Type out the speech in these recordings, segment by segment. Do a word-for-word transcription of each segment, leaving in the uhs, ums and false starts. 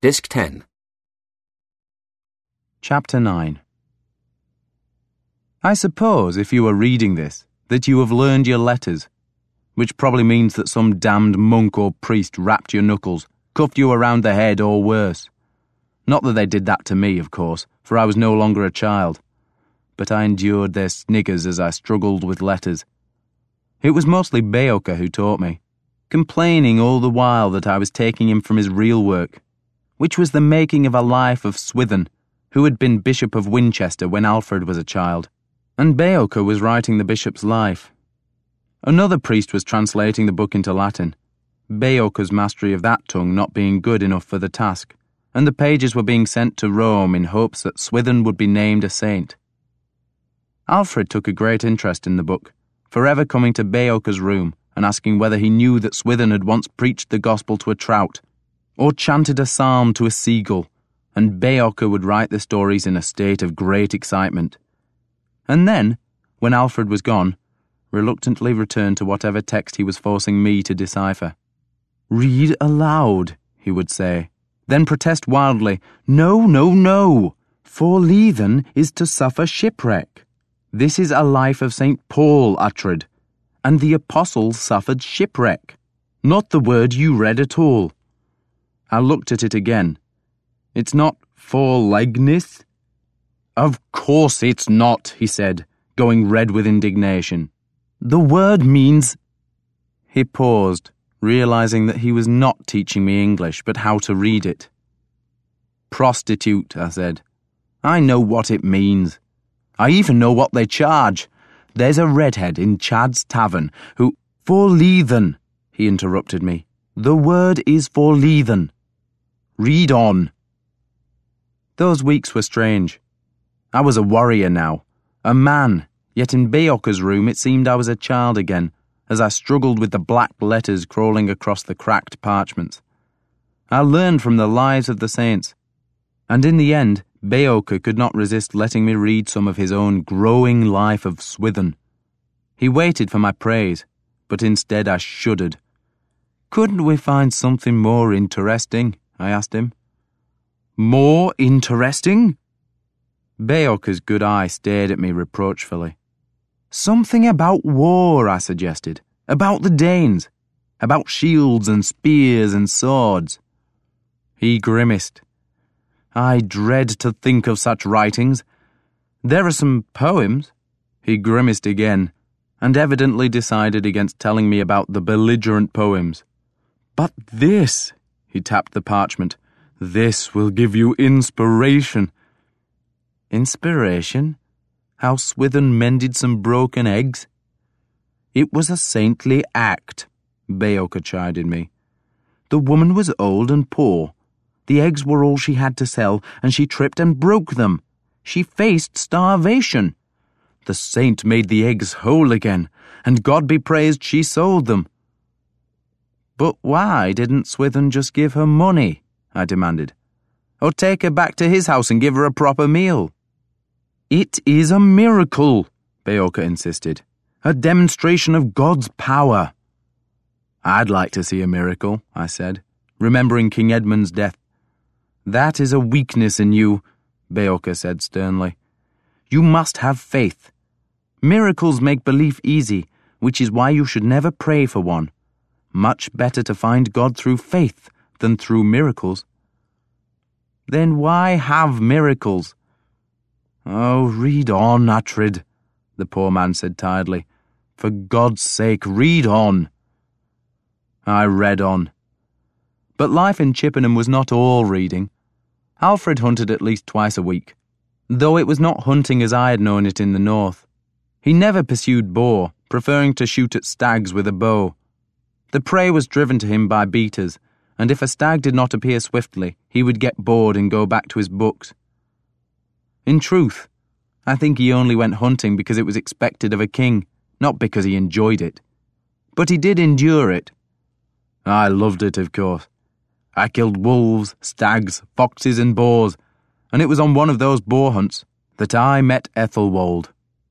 Disc ten. Chapter nine. I suppose, if you are reading this, that you have learned your letters, which probably means that some damned monk or priest rapped your knuckles, cuffed you around the head, or worse. Not that they did that to me, of course, for I was no longer a child, but I endured their sniggers as I struggled with letters. It was mostly Beocca who taught me, complaining all the while that I was taking him from his real work, which was the making of a life of Swithin, who had been Bishop of Winchester when Alfred was a child, and Beocca was writing the bishop's life. Another priest was translating the book into Latin, Beocca's mastery of that tongue not being good enough for the task, and the pages were being sent to Rome in hopes that Swithin would be named a saint. Alfred took a great interest in the book, forever coming to Beocca's room and asking whether he knew that Swithin had once preached the gospel to a trout, or chanted a psalm to a seagull, and Beocca would write the stories in a state of great excitement. And then, when Alfred was gone, reluctantly returned to whatever text he was forcing me to decipher. "Read aloud," he would say, then protest wildly, "No, no, no! For leathen is to suffer shipwreck. This is a life of Saint Paul, Uhtred, and the apostles suffered shipwreck, not the word you read at all." I looked at it again. "It's not forlegness?" "Of course it's not," he said, going red with indignation. "The word means—" He paused, realizing that he was not teaching me English, but how to read it. "Prostitute," I said. "I know what it means. I even know what they charge. There's a redhead in Chad's tavern who—" "For leathen," he interrupted me. "The word is for leathen. Read on." Those weeks were strange. I was a warrior now, a man, yet in Beocca's room it seemed I was a child again, as I struggled with the black letters crawling across the cracked parchments. I learned from the lives of the saints, and in the end, Beocca could not resist letting me read some of his own growing life of Swithin. He waited for my praise, but instead I shuddered. "Couldn't we find something more interesting?" I asked him. "More interesting?" Beocca's good eye stared at me reproachfully. "Something about war," I suggested. "About the Danes. About shields and spears and swords." He grimaced. "I dread to think of such writings. There are some poems." He grimaced again, and evidently decided against telling me about the belligerent poems. "But this," he tapped the parchment, "this will give you inspiration." Inspiration? How Swithin mended some broken eggs? "It was a saintly act," Beocca chided me. "The woman was old and poor. The eggs were all she had to sell, and she tripped and broke them. She faced starvation. The saint made the eggs whole again, and God be praised she sold them." "But why didn't Swithin just give her money?" I demanded. "Or take her back to his house and give her a proper meal?" "It is a miracle," Beocca insisted. "A demonstration of God's power." "I'd like to see a miracle," I said, remembering King Edmund's death. "That is a weakness in you," Beocca said sternly. "You must have faith. Miracles make belief easy, which is why you should never pray for one. Much better to find God through faith than through miracles." "Then why have miracles?" "Oh, read on, Uhtred," the poor man said tiredly. "For God's sake, read on." I read on. But life in Chippenham was not all reading. Alfred hunted at least twice a week, though it was not hunting as I had known it in the north. He never pursued boar, preferring to shoot at stags with a bow. The prey was driven to him by beaters, and if a stag did not appear swiftly, he would get bored and go back to his books. In truth, I think he only went hunting because it was expected of a king, not because he enjoyed it. But he did endure it. I loved it, of course. I killed wolves, stags, foxes and boars, and it was on one of those boar hunts that I met Ethelwold.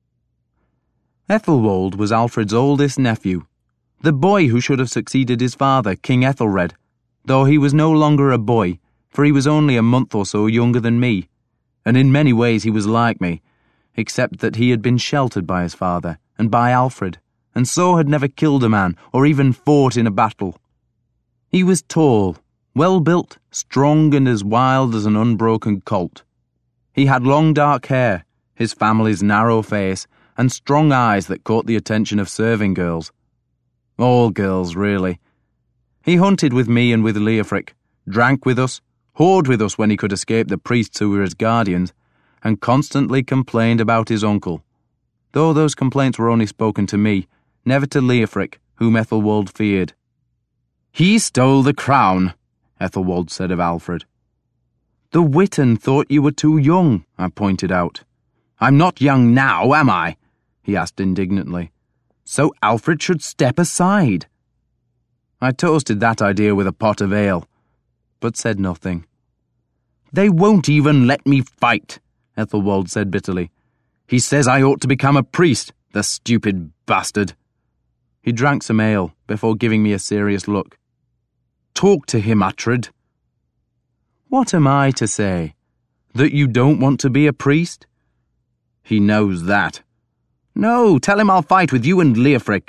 Ethelwold was Alfred's oldest nephew, the boy who should have succeeded his father, King Ethelred, though he was no longer a boy, for he was only a month or so younger than me, and in many ways he was like me, except that he had been sheltered by his father and by Alfred, and so had never killed a man or even fought in a battle. He was tall, well-built, strong, and as wild as an unbroken colt. He had long dark hair, his family's narrow face, and strong eyes that caught the attention of serving girls. All girls, really. He hunted with me and with Leofric, drank with us, whored with us when he could escape the priests who were his guardians, and constantly complained about his uncle, though those complaints were only spoken to me, never to Leofric, whom Ethelwold feared. "He stole the crown," Ethelwold said of Alfred. "The Witan thought you were too young," I pointed out. "I'm not young now, am I?" he asked indignantly. "So Alfred should step aside." I toasted that idea with a pot of ale, but said nothing. "They won't even let me fight," Ethelwold said bitterly. "He says I ought to become a priest, the stupid bastard." He drank some ale before giving me a serious look. "Talk to him, Uhtred." "What am I to say? That you don't want to be a priest?" "He knows that." "No, tell him I'll fight with you and Leofric."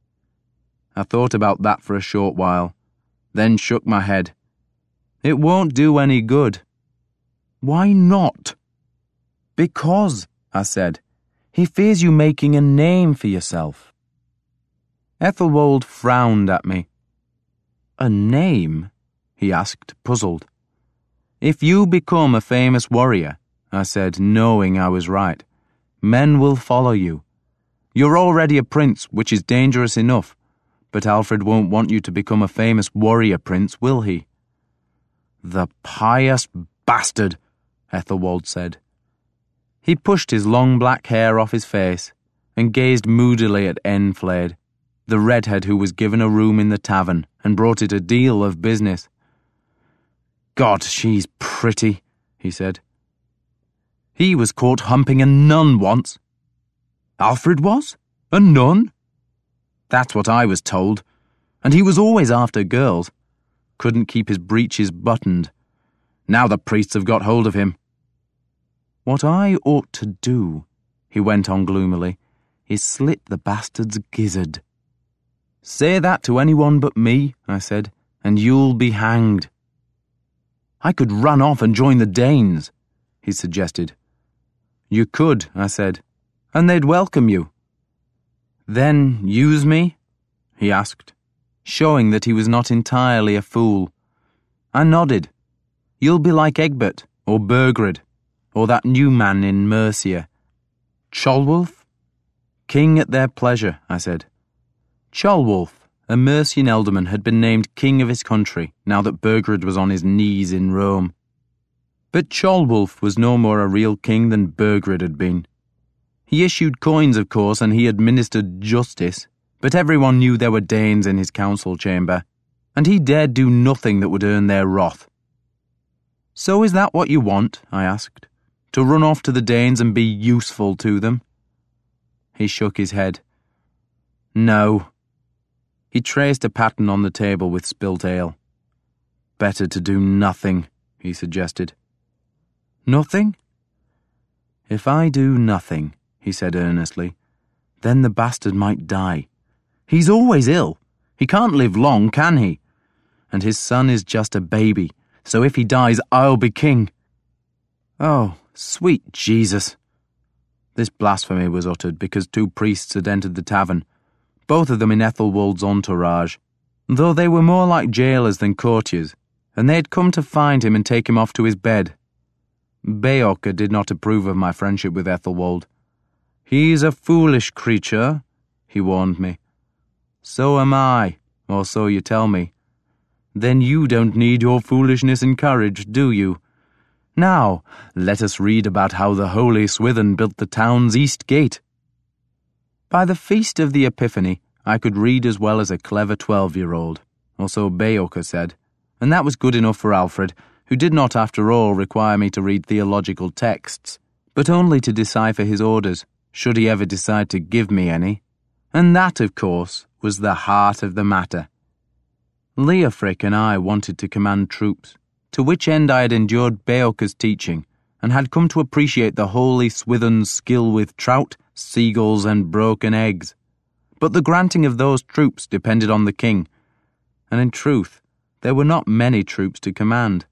I thought about that for a short while, then shook my head. "It won't do any good." "Why not?" "Because," I said, "he fears you making a name for yourself." Ethelwold frowned at me. "A name?" he asked, puzzled. "If you become a famous warrior," I said, knowing I was right, "men will follow you. You're already a prince, which is dangerous enough, but Alfred won't want you to become a famous warrior prince, will he?" "The pious bastard," Ethelwold said. He pushed his long black hair off his face and gazed moodily at Enfled, the redhead who was given a room in the tavern and brought it a deal of business. "God, she's pretty," he said. "He was caught humping a nun once." "Alfred was? A nun?" "That's what I was told. And he was always after girls. Couldn't keep his breeches buttoned. Now the priests have got hold of him." "What I ought to do," he went on gloomily, "is slit the bastard's gizzard." "Say that to anyone but me," I said, "and you'll be hanged." "I could run off and join the Danes," he suggested. "You could," I said, "and they'd welcome you." "Then use me?" he asked, showing that he was not entirely a fool. I nodded. "You'll be like Egbert, or Burgred, or that new man in Mercia." "Ceolwulf?" "King at their pleasure," I said. Ceolwulf, a Mercian ealdorman, had been named king of his country now that Burgred was on his knees in Rome. But Ceolwulf was no more a real king than Burgred had been. He issued coins, of course, and he administered justice, but everyone knew there were Danes in his council chamber, and he dared do nothing that would earn their wrath. "So is that what you want?" I asked. "To run off to the Danes and be useful to them?" He shook his head. "No." He traced a pattern on the table with spilt ale. "Better to do nothing," he suggested. "Nothing?" "If I do nothing," he said earnestly, "then the bastard might die. He's always ill. He can't live long, can he? And his son is just a baby, so if he dies, I'll be king." Oh, sweet Jesus. This blasphemy was uttered because two priests had entered the tavern, both of them in Ethelwold's entourage, though they were more like jailers than courtiers, and they had come to find him and take him off to his bed. Beocca did not approve of my friendship with Ethelwold. "He's a foolish creature," he warned me. "So am I, or so you tell me." "Then you don't need your foolishness encouraged, do you? Now, let us read about how the holy Swithin built the town's east gate." By the feast of the Epiphany, I could read as well as a clever twelve-year-old, or so Beocca said, and that was good enough for Alfred, who did not after all require me to read theological texts, but only to decipher his orders, should he ever decide to give me any. And that, of course, was the heart of the matter. Leofric and I wanted to command troops, to which end I had endured Beocca's teaching, and had come to appreciate the holy Swithin's skill with trout, seagulls, and broken eggs. But the granting of those troops depended on the king, and in truth, there were not many troops to command.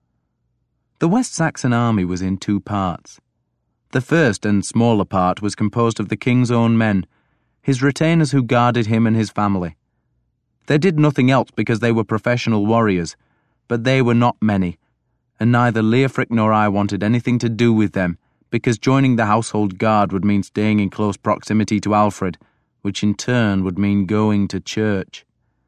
The West Saxon army was in two parts. The first and smaller part was composed of the king's own men, his retainers who guarded him and his family. They did nothing else because they were professional warriors, but they were not many, and neither Leofric nor I wanted anything to do with them, because joining the household guard would mean staying in close proximity to Alfred, which in turn would mean going to church.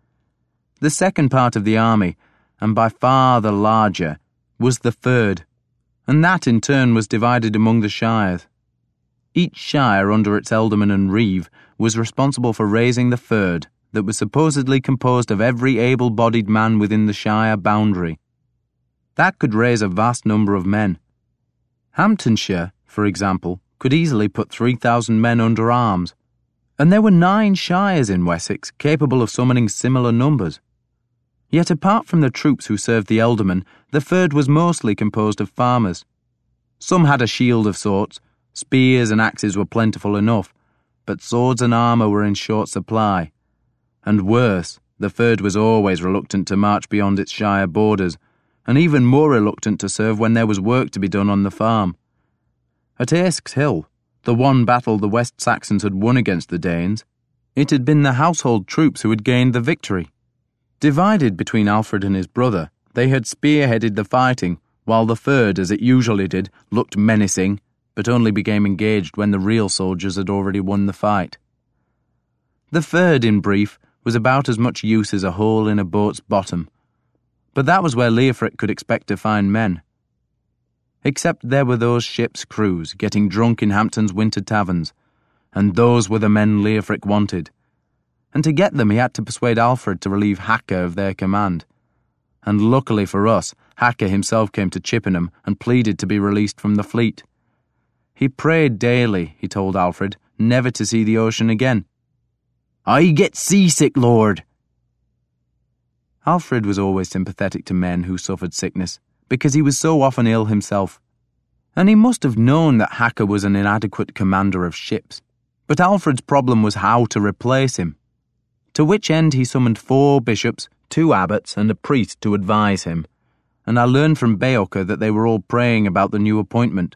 The second part of the army, and by far the larger, was the Fyrd, and that in turn was divided among the shires. Each shire under its ealdorman and reeve was responsible for raising the Fyrd that was supposedly composed of every able-bodied man within the shire boundary. That could raise a vast number of men. Hamptonshire, for example, could easily put three thousand men under arms, and there were nine shires in Wessex capable of summoning similar numbers. Yet apart from the troops who served the ealdorman, the Fyrd was mostly composed of farmers. Some had a shield of sorts, spears and axes were plentiful enough, but swords and armour were in short supply. And worse, the Fyrd was always reluctant to march beyond its shire borders, and even more reluctant to serve when there was work to be done on the farm. At Aesks Hill, the one battle the West Saxons had won against the Danes, it had been the household troops who had gained the victory. Divided between Alfred and his brother, they had spearheaded the fighting, while the Fyrd, as it usually did, looked menacing, but only became engaged when the real soldiers had already won the fight. The Fyrd, in brief, was about as much use as a hole in a boat's bottom, but that was where Leofric could expect to find men. Except there were those ship's crews getting drunk in Hampton's winter taverns, and those were the men Leofric wanted. And to get them he had to persuade Alfred to relieve Hakka of their command. And luckily for us, Hakka himself came to Chippenham and pleaded to be released from the fleet. He prayed daily, he told Alfred, never to see the ocean again. "I get seasick, Lord." Alfred was always sympathetic to men who suffered sickness, because he was so often ill himself. And he must have known that Hakka was an inadequate commander of ships. But Alfred's problem was how to replace him. To which end he summoned four bishops, two abbots, and a priest to advise him, and I learned from Beocca that they were all praying about the new appointment.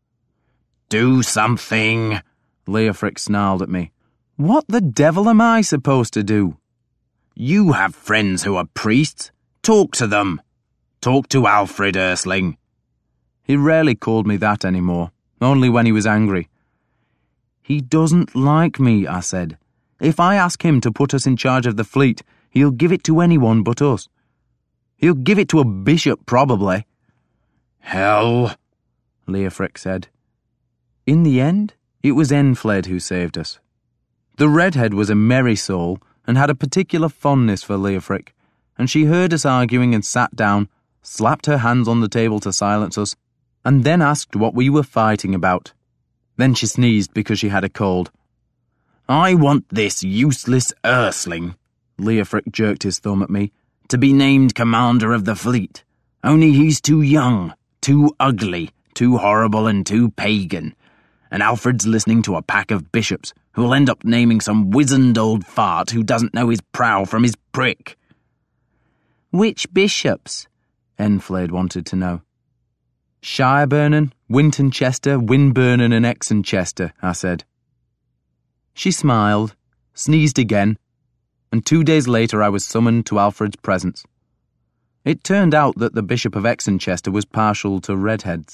"Do something," Leofric snarled at me. "What the devil am I supposed to do?" "You have friends who are priests. Talk to them. Talk to Alfred Ursling." He rarely called me that anymore, only when he was angry. "He doesn't like me," I said. "If I ask him to put us in charge of the fleet, he'll give it to anyone but us. He'll give it to a bishop, probably." "Hell," Leofric said. In the end, it was Enfled who saved us. The redhead was a merry soul and had a particular fondness for Leofric, and she heard us arguing and sat down, slapped her hands on the table to silence us, and then asked what we were fighting about. Then she sneezed because she had a cold. "I want this useless Ursling," Leofric jerked his thumb at me, "to be named commander of the fleet. Only he's too young, too ugly, too horrible and too pagan. And Alfred's listening to a pack of bishops who'll end up naming some wizened old fart who doesn't know his prow from his prick." "Which bishops?" Enfled wanted to know. "Shireburnen, Wintonchester, Winburnen and Exonchester," I said. She smiled, sneezed again, and two days later I was summoned to Alfred's presence. It turned out that the Bishop of Exonchester was partial to redheads.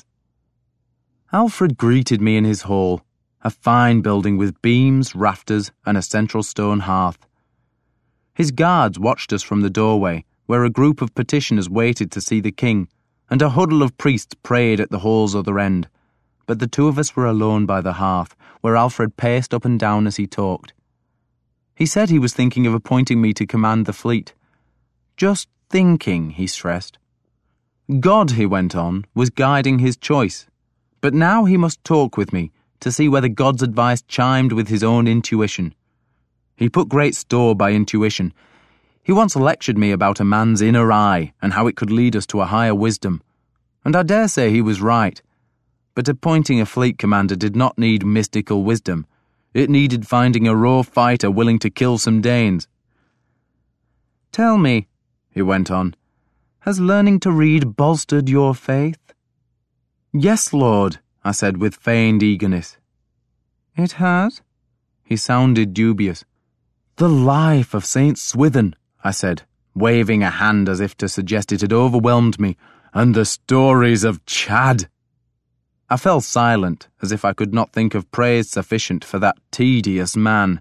Alfred greeted me in his hall, a fine building with beams, rafters, and a central stone hearth. His guards watched us from the doorway, where a group of petitioners waited to see the king, and a huddle of priests prayed at the hall's other end. But the two of us were alone by the hearth, where Alfred paced up and down as he talked. He said he was thinking of appointing me to command the fleet. Just thinking, he stressed. God, he went on, was guiding his choice, but now he must talk with me to see whether God's advice chimed with his own intuition. He put great store by intuition. He once lectured me about a man's inner eye and how it could lead us to a higher wisdom, and I dare say he was right. But appointing a fleet commander did not need mystical wisdom. It needed finding a raw fighter willing to kill some Danes. "Tell me," he went on, "has learning to read bolstered your faith?" "Yes, Lord," I said with feigned eagerness. "It has?" He sounded dubious. "The life of Saint Swithin," I said, waving a hand as if to suggest it had overwhelmed me, "and the stories of Chad." I fell silent, as if I could not think of praise sufficient for that tedious man.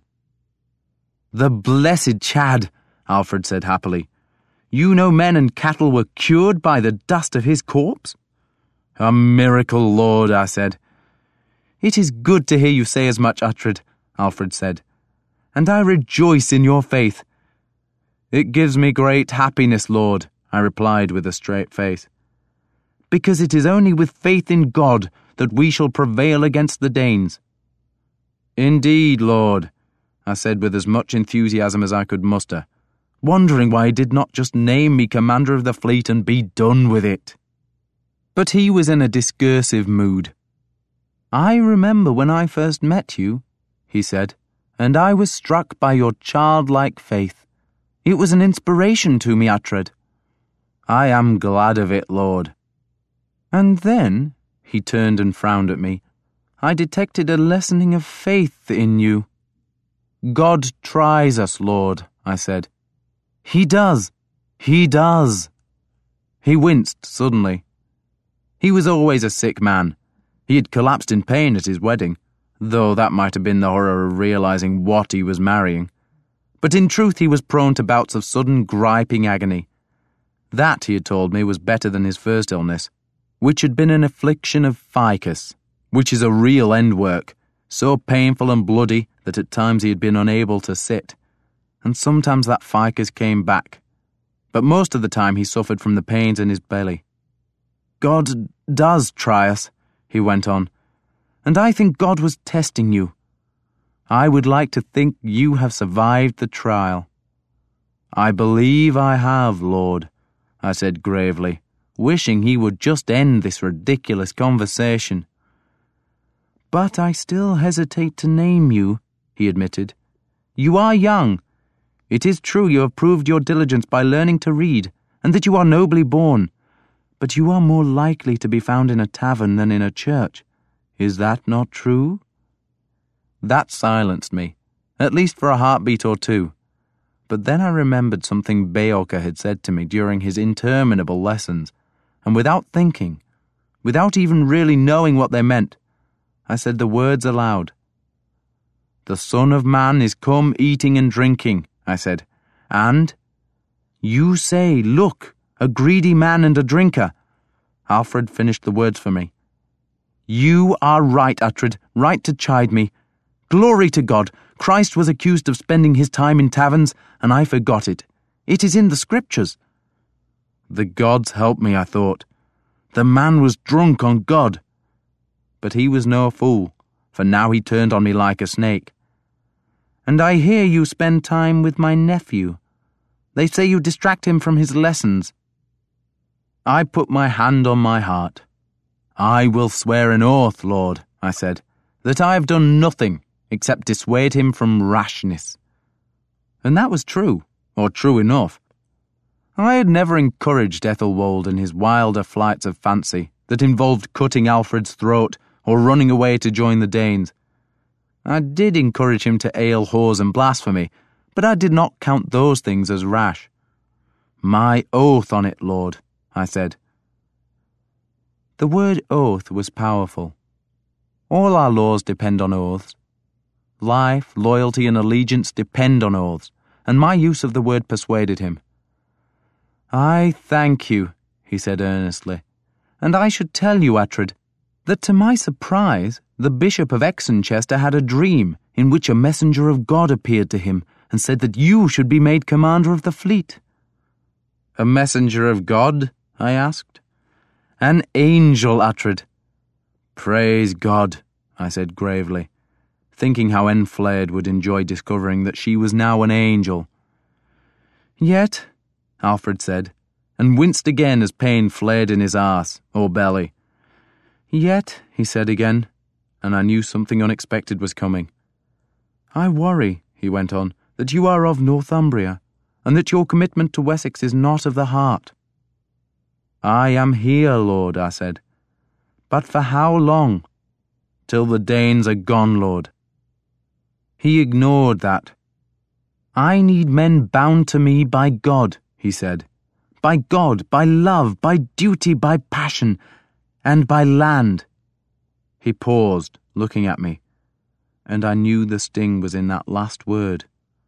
"The blessed Chad," Alfred said happily. "You know men and cattle were cured by the dust of his corpse?" "A miracle, Lord," I said. "It is good to hear you say as much, Uhtred," Alfred said, "and I rejoice in your faith." "It gives me great happiness, Lord," I replied with a straight face. "Because it is only with faith in God that we shall prevail against the Danes." "Indeed, Lord," I said with as much enthusiasm as I could muster, wondering why he did not just name me commander of the fleet and be done with it. But he was in a discursive mood. "I remember when I first met you," he said, "and I was struck by your childlike faith. It was an inspiration to me, Uhtred." "I am glad of it, Lord." "And then," he turned and frowned at me, "I detected a lessening of faith in you." "God tries us, Lord," I said. "He does. He does." He winced suddenly. He was always a sick man. He had collapsed in pain at his wedding, though that might have been the horror of realizing what he was marrying. But in truth he was prone to bouts of sudden griping agony. That, he had told me, was better than his first illness, which had been an affliction of ficus, which is a real end-work, so painful and bloody that at times he had been unable to sit, and sometimes that ficus came back, but most of the time he suffered from the pains in his belly. "God does try us," he went on, "and I think God was testing you. I would like to think you have survived the trial." "I believe I have, Lord," I said gravely, wishing he would just end this ridiculous conversation. "But I still hesitate to name you," he admitted. "You are young. It is true you have proved your diligence by learning to read, and that you are nobly born, but you are more likely to be found in a tavern than in a church. Is that not true?" That silenced me, at least for a heartbeat or two. But then I remembered something Beocca had said to me during his interminable lessons, and without thinking, without even really knowing what they meant, I said the words aloud. "The Son of Man is come eating and drinking," I said, "and you say, 'Look, a greedy man and a drinker.'" Alfred finished the words for me. "You are right, Uhtred, right to chide me. Glory to God, Christ was accused of spending his time in taverns, and I forgot it. It is in the scriptures." The gods help me, I thought. The man was drunk on God. But he was no fool, for now he turned on me like a snake. "And I hear you spend time with my nephew. They say you distract him from his lessons." I put my hand on my heart. "I will swear an oath, Lord," I said, "that I have done nothing except dissuade him from rashness." And that was true, or true enough. I had never encouraged Ethelwold in his wilder flights of fancy that involved cutting Alfred's throat or running away to join the Danes. I did encourage him to ale, whores, and blasphemy, but I did not count those things as rash. "My oath on it, Lord," I said. The word oath was powerful. All our laws depend on oaths. Life, loyalty, and allegiance depend on oaths, and my use of the word persuaded him. "I thank you," he said earnestly, "and I should tell you, Uhtred, that to my surprise, the Bishop of Exenchester had a dream in which a messenger of God appeared to him and said that you should be made commander of the fleet." "A messenger of God?" I asked. "An angel, Uhtred." "Praise God," I said gravely, thinking how Enflaed would enjoy discovering that she was now an angel. Yet, Alfred said, and winced again as pain flared in his arse, or belly. Yet, he said again, and I knew something unexpected was coming. I worry, he went on, that you are of Northumbria, and that your commitment to Wessex is not of the heart. I am here, Lord, I said. But for how long? Till the Danes are gone, Lord. He ignored that. I need men bound to me by God, he said. By God, by love, by duty, by passion, and by land. He paused, looking at me, and I knew the sting was in that last word.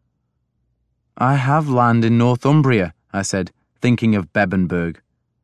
I have land in Northumbria, I said, thinking of Bebbanburg.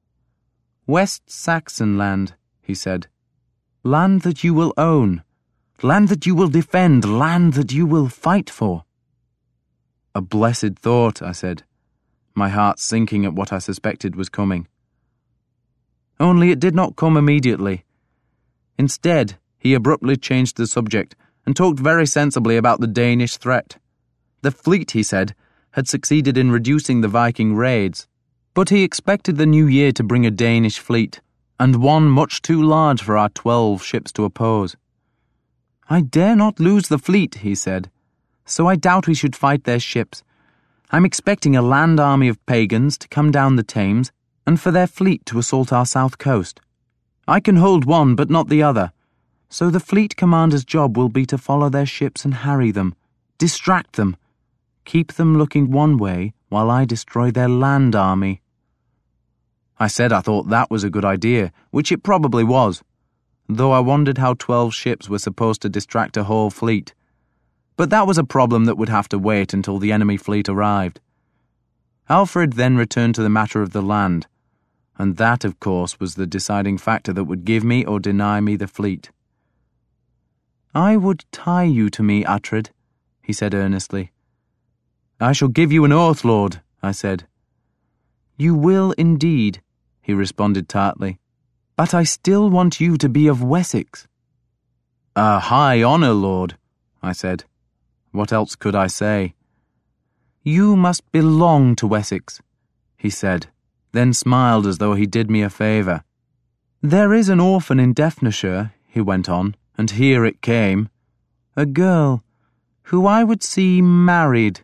West Saxon land, he said. Land that you will own, land that you will defend, land that you will fight for. A blessed thought, I said, my heart sinking at what I suspected was coming. Only it did not come immediately. Instead, he abruptly changed the subject and talked very sensibly about the Danish threat. The fleet, he said, had succeeded in reducing the Viking raids, but he expected the new year to bring a Danish fleet, and one much too large for our twelve ships to oppose. I dare not lose the fleet, he said, so I doubt we should fight their ships. I'm expecting a land army of pagans to come down the Thames and for their fleet to assault our south coast. I can hold one but not the other, so the fleet commander's job will be to follow their ships and harry them, distract them, keep them looking one way while I destroy their land army. I said I thought that was a good idea, which it probably was, though I wondered how twelve ships were supposed to distract a whole fleet. But that was a problem that would have to wait until the enemy fleet arrived. Alfred then returned to the matter of the land, and that, of course, was the deciding factor that would give me or deny me the fleet. I would tie you to me, Uhtred, he said earnestly. I shall give you an oath, Lord, I said. You will indeed, he responded tartly, but I still want you to be of Wessex. A high honour, Lord, I said. What else could I say? You must belong to Wessex, he said, then smiled as though he did me a favour. There is an orphan in Devonshire, he went on, and here it came. A girl, who I would see married.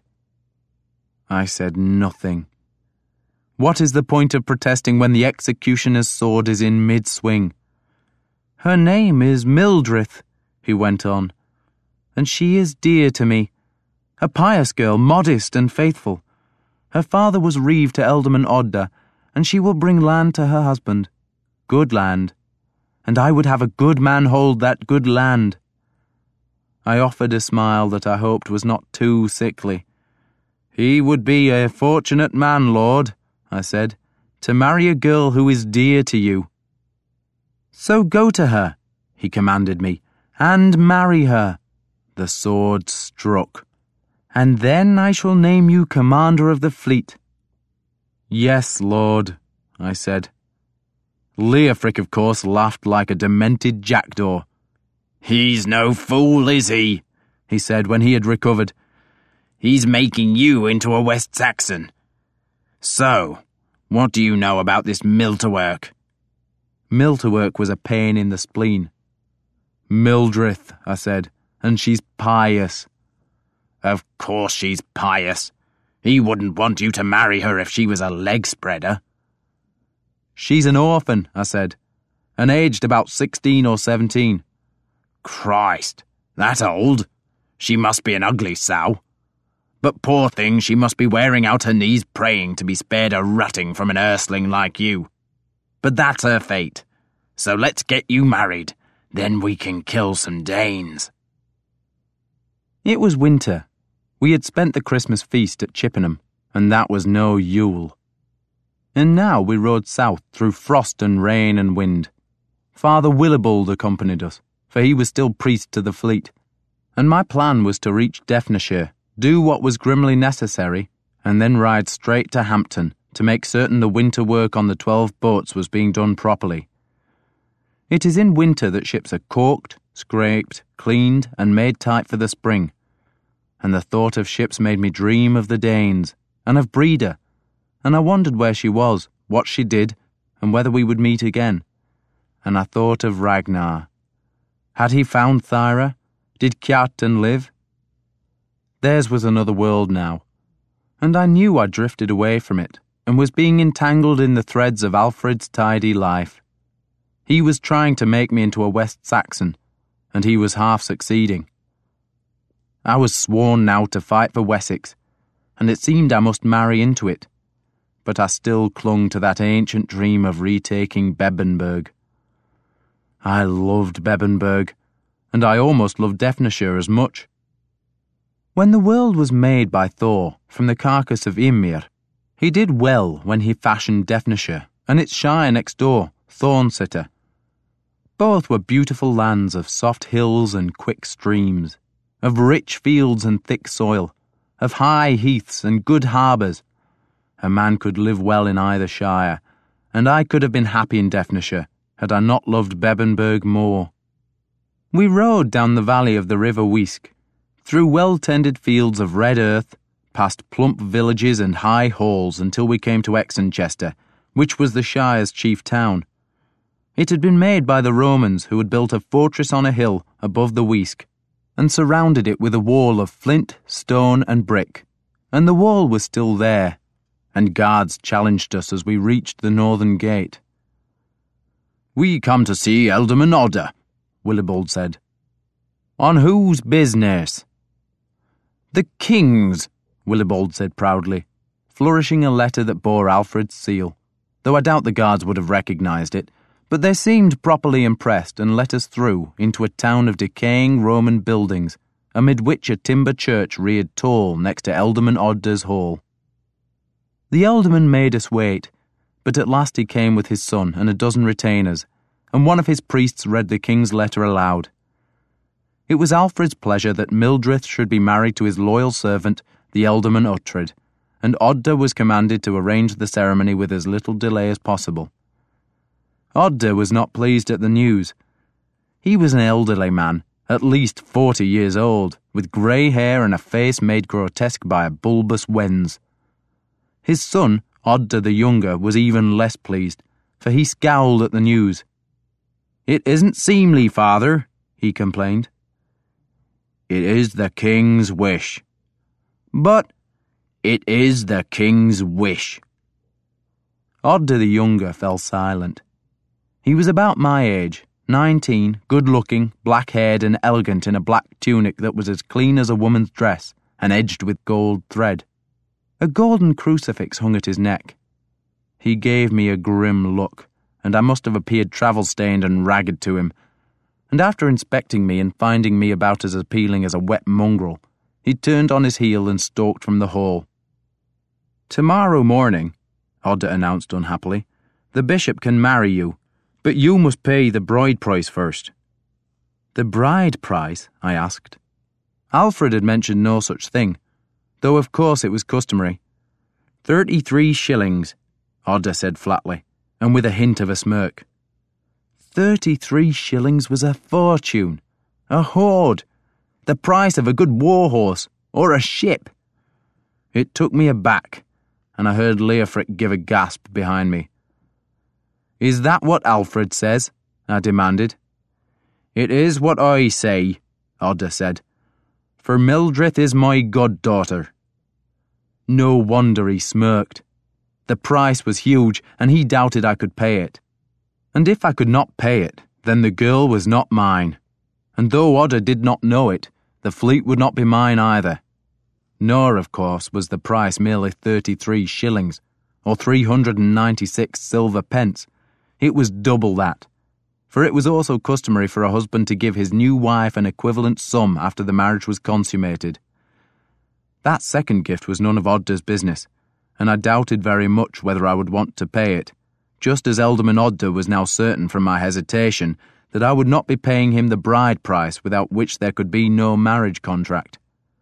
I said nothing. What is the point of protesting when the executioner's sword is in mid-swing? Her name is Mildred, he went on, and she is dear to me. A pious girl, modest and faithful. Her father was reeve to Ealdorman Odda, and she will bring land to her husband. Good land. And I would have a good man hold that good land. I offered a smile that I hoped was not too sickly. He would be a fortunate man, Lord, I said, to marry a girl who is dear to you. So go to her, he commanded me, and marry her. The sword struck. And then I shall name you commander of the fleet. Yes, Lord, I said. Leofric, of course, laughed like a demented jackdaw. He's no fool, is he? He said when he had recovered. He's making you into a West Saxon. So, what do you know about this Milterwerk? Milterwerk was a pain in the spleen. Mildred, I said, and she's pious. Of course she's pious. He wouldn't want you to marry her if she was a leg spreader. She's an orphan, I said, and aged about sixteen or seventeen. Christ, that old? She must be an ugly sow. But poor thing, she must be wearing out her knees praying to be spared a rutting from an earthling like you. But that's her fate. So let's get you married. Then we can kill some Danes. It was winter. We had spent the Christmas feast at Chippenham, and that was no Yule. And now we rode south through frost and rain and wind. Father Willibald accompanied us, for he was still priest to the fleet, and my plan was to reach Devonshire, do what was grimly necessary, and then ride straight to Hampton to make certain the winter work on the twelve boats was being done properly. It is in winter that ships are caulked, scraped, cleaned, and made tight for the spring, and the thought of ships made me dream of the Danes and of Breda, and I wondered where she was, what she did, and whether we would meet again. And I thought of Ragnar. Had he found Thyra? Did Kjartan live? Theirs was another world now, and I knew I'd drifted away from it and was being entangled in the threads of Alfred's tidy life. He was trying to make me into a West Saxon, and he was half succeeding. I was sworn now to fight for Wessex, and it seemed I must marry into it, but I still clung to that ancient dream of retaking Bebbanburg. I loved Bebbanburg, and I almost loved Devonshire as much. When the world was made by Thor from the carcass of Ymir, he did well when he fashioned Devonshire and its shire next door, Thornsitter. Both were beautiful lands of soft hills and quick streams, of rich fields and thick soil, of high heaths and good harbours. A man could live well in either shire, and I could have been happy in Devonshire had I not loved Bebbanburg more. We rode down the valley of the River Weask, through well-tended fields of red earth, past plump villages and high halls until we came to Exonchester, which was the shire's chief town. It had been made by the Romans, who had built a fortress on a hill above the Weask, and surrounded it with a wall of flint, stone and brick, and the wall was still there, and guards challenged us as we reached the northern gate. "We come to see Ealdorman Odda," Willibald said. "On whose business?" "The king's," Willibald said proudly, flourishing a letter that bore Alfred's seal, though I doubt the guards would have recognised it, but they seemed properly impressed and let us through into a town of decaying Roman buildings, amid which a timber church reared tall next to Ealdorman Odda's hall. The ealdorman made us wait, but at last he came with his son and a dozen retainers, and one of his priests read the king's letter aloud. It was Alfred's pleasure that Mildred should be married to his loyal servant, the Ealdorman Uhtred, and Odda was commanded to arrange the ceremony with as little delay as possible. Odda was not pleased at the news. He was an elderly man, at least forty years old, with grey hair and a face made grotesque by a bulbous wens. His son, Odda the younger, was even less pleased, for he scowled at the news. "It isn't seemly, father," he complained. "It is the king's wish." "But—" "It is the king's wish." Odda the younger fell silent. He was about my age, nineteen, good-looking, black-haired and elegant in a black tunic that was as clean as a woman's dress and edged with gold thread. A golden crucifix hung at his neck. He gave me a grim look, and I must have appeared travel-stained and ragged to him, and after inspecting me and finding me about as appealing as a wet mongrel, he turned on his heel and stalked from the hall. "Tomorrow morning," Odda announced unhappily, "the bishop can marry you, but you must pay the bride price first." "The bride price?" I asked. Alfred had mentioned no such thing, though of course it was customary. Thirty-three shillings, Odda said flatly, and with a hint of a smirk. Thirty-three shillings was a fortune, a hoard, the price of a good war-horse or a ship. It took me aback, and I heard Leofric give a gasp behind me. "Is that what Alfred says?" I demanded. "It is what I say," Odda said, "for Mildred is my goddaughter." No wonder he smirked. The price was huge, and he doubted I could pay it. And if I could not pay it, then the girl was not mine. And though Odda did not know it, the fleet would not be mine either. Nor, of course, was the price merely thirty-three shillings, or three hundred and ninety-six silver pence. It was double that, for it was also customary for a husband to give his new wife an equivalent sum after the marriage was consummated. That second gift was none of Odda's business, and I doubted very much whether I would want to pay it, just as Ealdorman Odda was now certain from my hesitation that I would not be paying him the bride price without which there could be no marriage contract.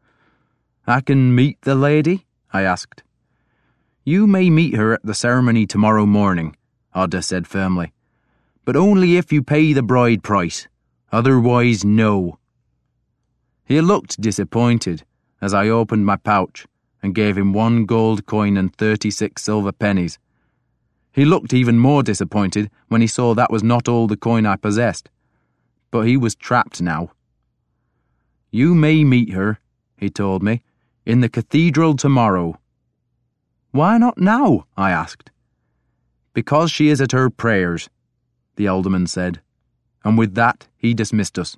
"I can meet the lady?" I asked. "You may meet her at the ceremony tomorrow morning," Odda said firmly, "but only if you pay the bride price. Otherwise, no." He looked disappointed as I opened my pouch and gave him one gold coin and thirty-six silver pennies. He looked even more disappointed when he saw that was not all the coin I possessed. But he was trapped now. "You may meet her," he told me, "in the cathedral tomorrow." "Why not now?" I asked. "Because she is at her prayers," the alderman said, and with that he dismissed us.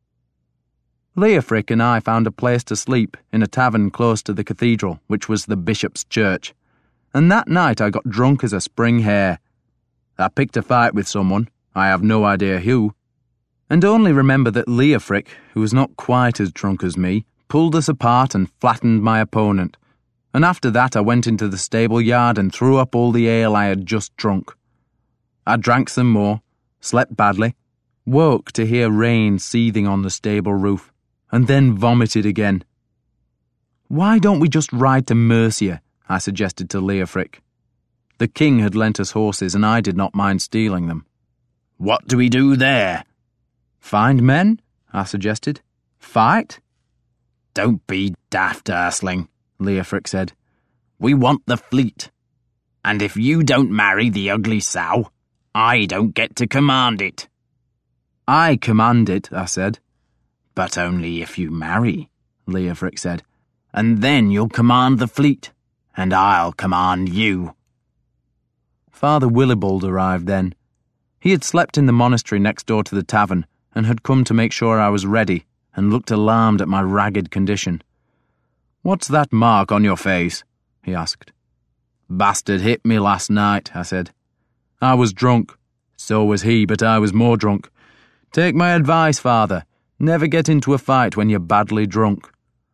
Leofric and I found a place to sleep in a tavern close to the cathedral, which was the bishop's church, and that night I got drunk as a spring hare. I picked a fight with someone, I have no idea who, and only remember that Leofric, who was not quite as drunk as me, pulled us apart and flattened my opponent, and after that I went into the stable yard and threw up all the ale I had just drunk. I drank some more, slept badly, woke to hear rain seething on the stable roof, and then vomited again. "Why don't we just ride to Mercia?" I suggested to Leofric. The king had lent us horses and I did not mind stealing them. "What do we do there?" "Find men," I suggested. "Fight?" "Don't be daft, Earthling," Leofric said. "We want the fleet. And if you don't marry the ugly sow, I don't get to command it." "I command it," I said. "But only if you marry," Leofric said. "And then you'll command the fleet, and I'll command you." Father Willibald arrived then. He had slept in the monastery next door to the tavern and had come to make sure I was ready and looked alarmed at my ragged condition. "What's that mark on your face?" he asked. "Bastard hit me last night," I said. "I was drunk. So was he, but I was more drunk. Take my advice, Father. Never get into a fight when you're badly drunk."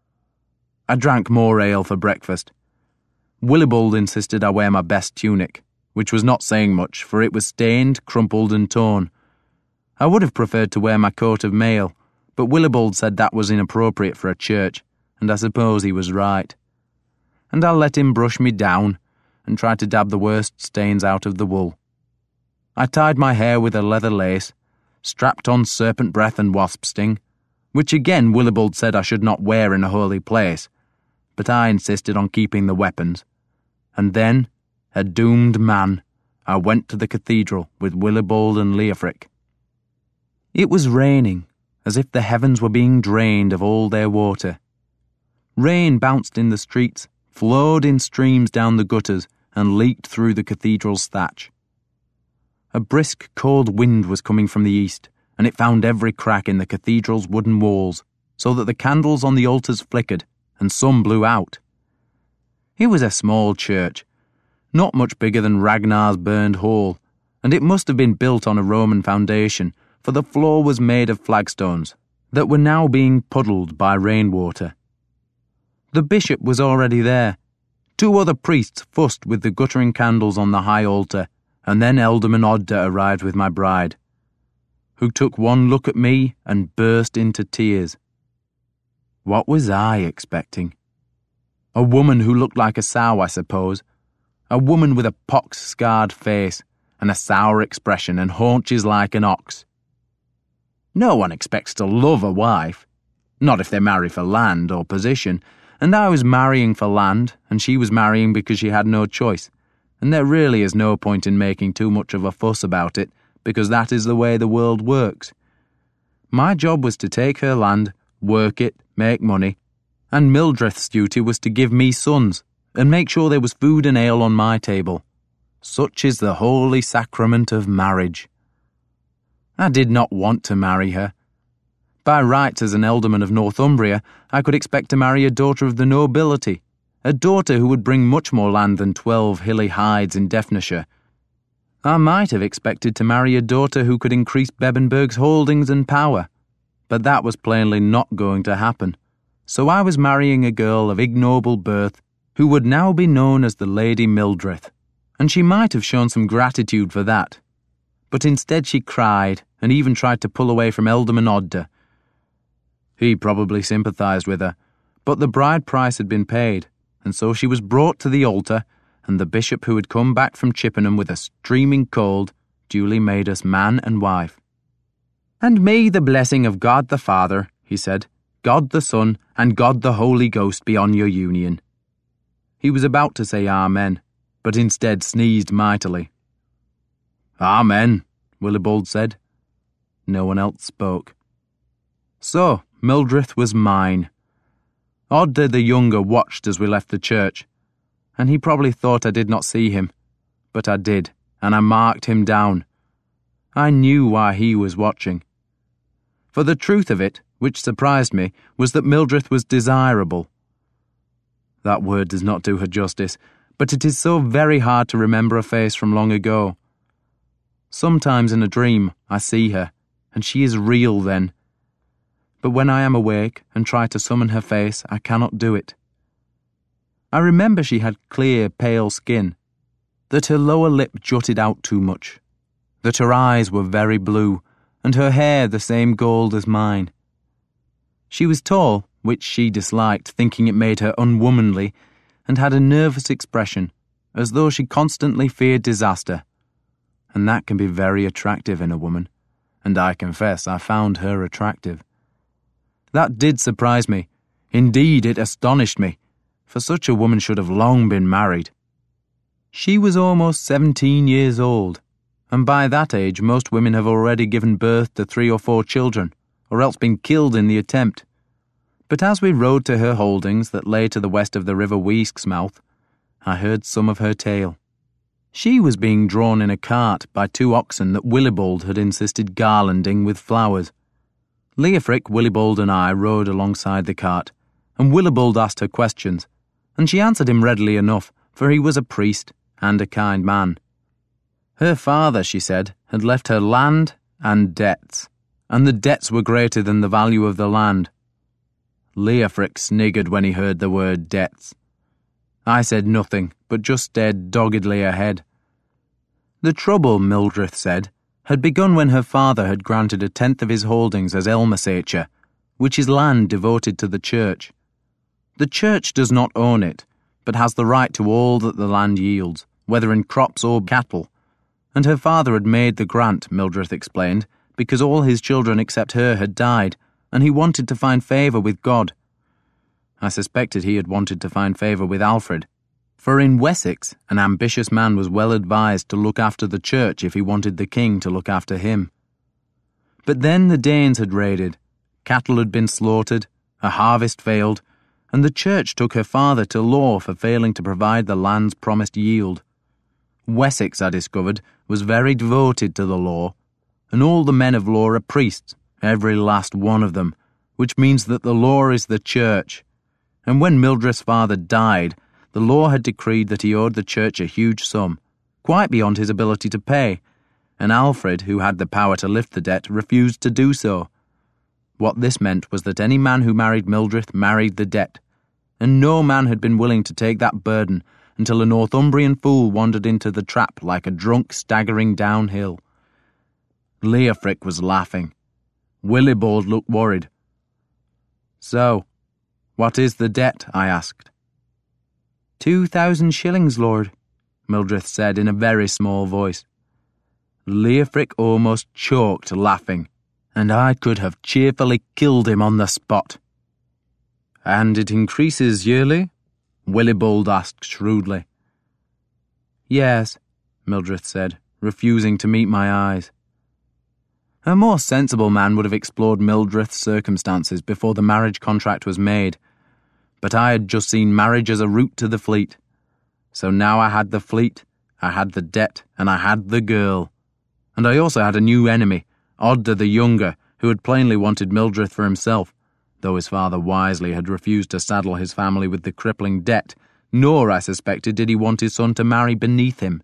I drank more ale for breakfast. Willibald insisted I wear my best tunic, which was not saying much, for it was stained, crumpled and torn. I would have preferred to wear my coat of mail, but Willibald said that was inappropriate for a church, and I suppose he was right. And I let him brush me down and try to dab the worst stains out of the wool. I tied my hair with a leather lace, strapped on serpent breath and wasp sting, which again Willibald said I should not wear in a holy place, but I insisted on keeping the weapons. And then, a doomed man, I went to the cathedral with Willibald and Leofric. It was raining, as if the heavens were being drained of all their water. Rain bounced in the streets, flowed in streams down the gutters, and leaked through the cathedral's thatch. A brisk, cold wind was coming from the east, and it found every crack in the cathedral's wooden walls, so that the candles on the altars flickered, and some blew out. It was a small church, not much bigger than Ragnar's burned hall, and it must have been built on a Roman foundation, for the floor was made of flagstones that were now being puddled by rainwater. The bishop was already there. Two other priests fussed with the guttering candles on the high altar, and then Alderman Odda arrived with my bride, who took one look at me and burst into tears. What was I expecting? A woman who looked like a sow, I suppose. A woman with a pox-scarred face and a sour expression and haunches like an ox. No one expects to love a wife, not if they marry for land or position, and I was marrying for land, and she was marrying because she had no choice, and there really is no point in making too much of a fuss about it, because that is the way the world works. My job was to take her land, work it, make money, and Mildred's duty was to give me sons, and make sure there was food and ale on my table. Such is the holy sacrament of marriage. I did not want to marry her. By rights as an alderman of Northumbria, I could expect to marry a daughter of the nobility, a daughter who would bring much more land than twelve hilly hides in Devonshire. I might have expected to marry a daughter who could increase Bebbanburg's holdings and power, but that was plainly not going to happen. So I was marrying a girl of ignoble birth who would now be known as the Lady Mildred, and she might have shown some gratitude for that. But instead she cried and even tried to pull away from Alderman Odda. He probably sympathised with her, but the bride price had been paid, and so she was brought to the altar, and the bishop, who had come back from Chippenham with a streaming cold, duly made us man and wife. "And may the blessing of God the Father," he said, "God the Son, and God the Holy Ghost be on your union." He was about to say Amen, but instead sneezed mightily. Amen, Willibald said. No one else spoke. So, Mildred was mine. Odda the younger watched as we left the church, and he probably thought I did not see him, but I did, and I marked him down. I knew why he was watching. For the truth of it, which surprised me, was that Mildred was desirable. That word does not do her justice, but it is so very hard to remember a face from long ago. Sometimes in a dream I see her, and she is real then. But when I am awake and try to summon her face, I cannot do it. I remember she had clear, pale skin, that her lower lip jutted out too much, that her eyes were very blue, and her hair the same gold as mine. She was tall, which she disliked, thinking it made her unwomanly, and had a nervous expression, as though she constantly feared disaster. And that can be very attractive in a woman, and I confess I found her attractive. That did surprise me. Indeed, it astonished me, for such a woman should have long been married. She was almost seventeen years old, and by that age most women have already given birth to three or four children, or else been killed in the attempt. But as we rode to her holdings that lay to the west of the river Weesk's mouth, I heard some of her tale. She was being drawn in a cart by two oxen that Willibald had insisted garlanding with flowers. Leofric, Willibald and I rode alongside the cart, and Willibald asked her questions, and she answered him readily enough, for he was a priest and a kind man. Her father, she said, had left her land and debts, and the debts were greater than the value of the land. Leofric sniggered when he heard the word debts. I said nothing, but just stared doggedly ahead. The trouble, Mildred said, had begun when her father had granted a tenth of his holdings as Elmasacher, which is land devoted to the church. The church does not own it, but has the right to all that the land yields, whether in crops or cattle, and her father had made the grant, Mildred explained, because all his children except her had died, and he wanted to find favour with God. I suspected he had wanted to find favour with Alfred, for in Wessex an ambitious man was well advised to look after the church if he wanted the king to look after him. But then the Danes had raided, cattle had been slaughtered, a harvest failed, and the church took her father to law for failing to provide the land's promised yield. Wessex, I discovered, was very devoted to the law, and all the men of law are priests, every last one of them, which means that the law is the church. And when Mildred's father died, the law had decreed that he owed the church a huge sum, quite beyond his ability to pay, and Alfred, who had the power to lift the debt, refused to do so. What this meant was that any man who married Mildred married the debt, and no man had been willing to take that burden until a Northumbrian fool wandered into the trap like a drunk staggering downhill. Leofric was laughing. Willibald looked worried. So, what is the debt? I asked. Two thousand shillings, Lord, Mildred said in a very small voice. Leofric almost choked laughing, and I could have cheerfully killed him on the spot. And it increases yearly? Willibald asked shrewdly. Yes, Mildred said, refusing to meet my eyes. A more sensible man would have explored Mildred's circumstances before the marriage contract was made, but I had just seen marriage as a route to the fleet. So now I had the fleet, I had the debt, and I had the girl. And I also had a new enemy, Odda the Younger, who had plainly wanted Mildred for himself, though his father wisely had refused to saddle his family with the crippling debt, nor, I suspected, did he want his son to marry beneath him.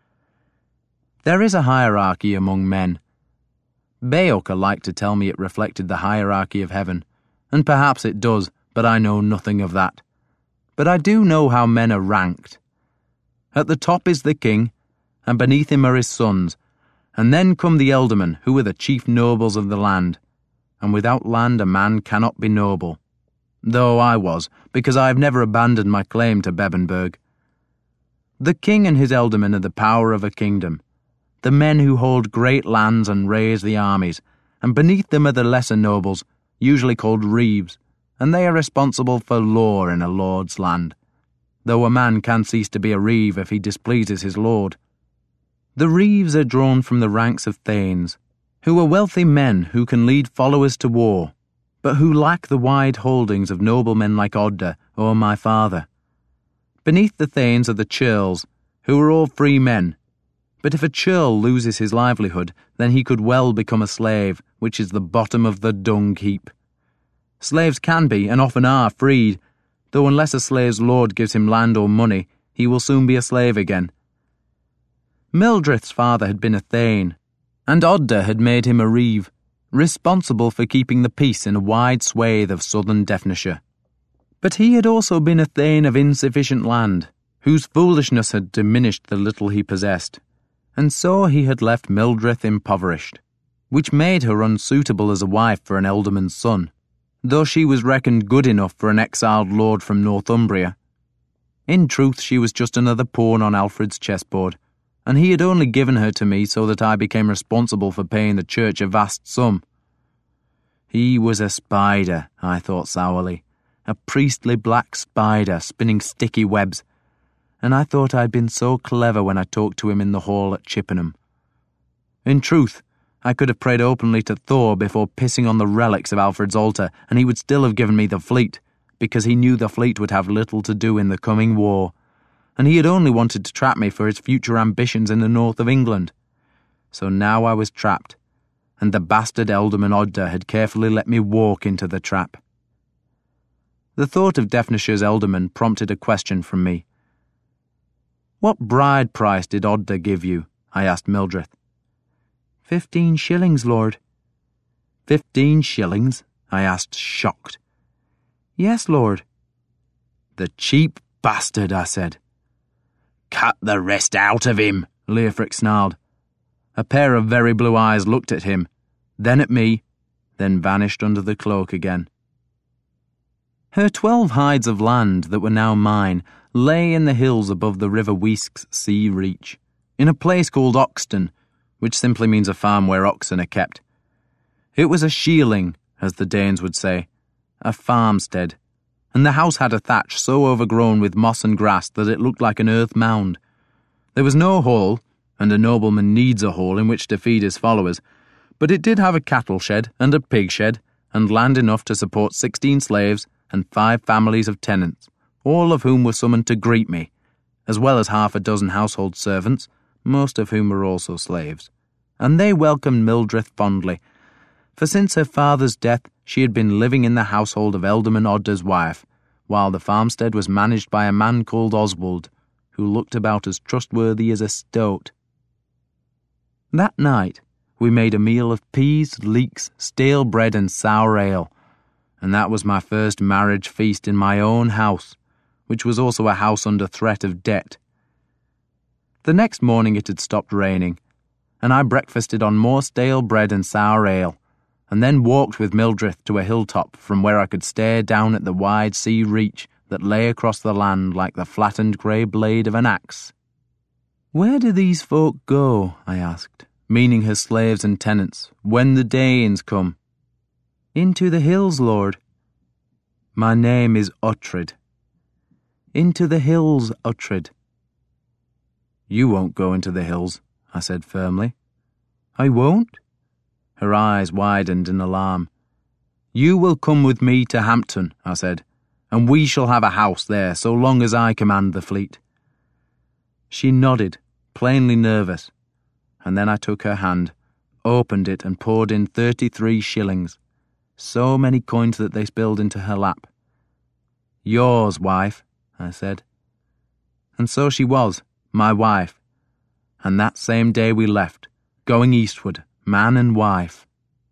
There is a hierarchy among men. Beocca liked to tell me it reflected the hierarchy of heaven, and perhaps it does, but I know nothing of that. But I do know how men are ranked. At the top is the king, and beneath him are his sons, and then come the ealdormen, who are the chief nobles of the land, and without land a man cannot be noble, though I was, because I have never abandoned my claim to Bebbanburg. The king and his ealdormen are the power of a kingdom, the men who hold great lands and raise the armies, and beneath them are the lesser nobles, usually called reeves, and they are responsible for law in a lord's land. though a man can cease to be a reeve if he displeases his lord. The reeves are drawn from the ranks of thanes, who are wealthy men who can lead followers to war, but who lack the wide holdings of noblemen like Odda or my father. Beneath the thanes are the churls, who are all free men. But if a churl loses his livelihood, then he could well become a slave, which is the bottom of the dung heap. Slaves can be, and often are, freed, though unless a slave's lord gives him land or money, he will soon be a slave again. Mildreth's father had been a thane, and Odda had made him a reeve, responsible for keeping the peace in a wide swathe of southern Devonshire. But he had also been a thane of insufficient land, whose foolishness had diminished the little he possessed, and so he had left Mildreth impoverished, which made her unsuitable as a wife for an ealdorman's son, though she was reckoned good enough for an exiled lord from Northumbria. In truth, she was just another pawn on Alfred's chessboard, and he had only given her to me so that I became responsible for paying the church a vast sum. He was a spider, I thought sourly, a priestly black spider spinning sticky webs, and I thought I'd been so clever when I talked to him in the hall at Chippenham. In truth, I could have prayed openly to Thor before pissing on the relics of Alfred's altar, and he would still have given me the fleet, because he knew the fleet would have little to do in the coming war, and he had only wanted to trap me for his future ambitions in the north of England. So now I was trapped, and the bastard ealdorman Odda had carefully let me walk into the trap. The thought of Devonshire's ealdorman prompted a question from me. "What bride price did Odda give you?" I asked Mildreth. Fifteen shillings, lord." Fifteen shillings? I asked, shocked. "Yes, lord." "The cheap bastard," I said. "Cut the rest out of him," Leofric snarled. A pair of very blue eyes looked at him, then at me, then vanished under the cloak again. Her twelve hides of land that were now mine lay in the hills above the River Weask's sea reach, in a place called Oxton, which simply means a farm where oxen are kept. It was a shealing, as the Danes would say, a farmstead, and the house had a thatch so overgrown with moss and grass that it looked like an earth mound. There was no hall, and a nobleman needs a hall in which to feed his followers, but it did have a cattle shed and a pig shed, and land enough to support sixteen slaves and five families of tenants, all of whom were summoned to greet me, as well as half a dozen household servants, most of whom were also slaves, and they welcomed Mildreth fondly, for since her father's death she had been living in the household of Ealdorman Odda's wife, while the farmstead was managed by a man called Oswald, who looked about as trustworthy as a stoat. That night we made a meal of peas, leeks, stale bread and sour ale, and that was my first marriage feast in my own house, which was also a house under threat of debt. The next morning it had stopped raining, and I breakfasted on more stale bread and sour ale, and then walked with Mildreth to a hilltop from where I could stare down at the wide sea reach that lay across the land like the flattened grey blade of an axe. "Where do these folk go?" I asked, meaning her slaves and tenants, "when the Danes come?" "Into the hills, lord." "My name is Uhtred." "Into the hills, Uhtred." "You won't go into the hills," I said firmly. "I won't?" Her eyes widened in alarm. "You will come with me to Hampton," I said, "and we shall have a house there so long as I command the fleet." She nodded, plainly nervous, and then I took her hand, opened it and poured in thirty-three shillings, so many coins that they spilled into her lap. "Yours, wife," I said. And so she was, my wife, and that same day we left, going eastward, man and wife.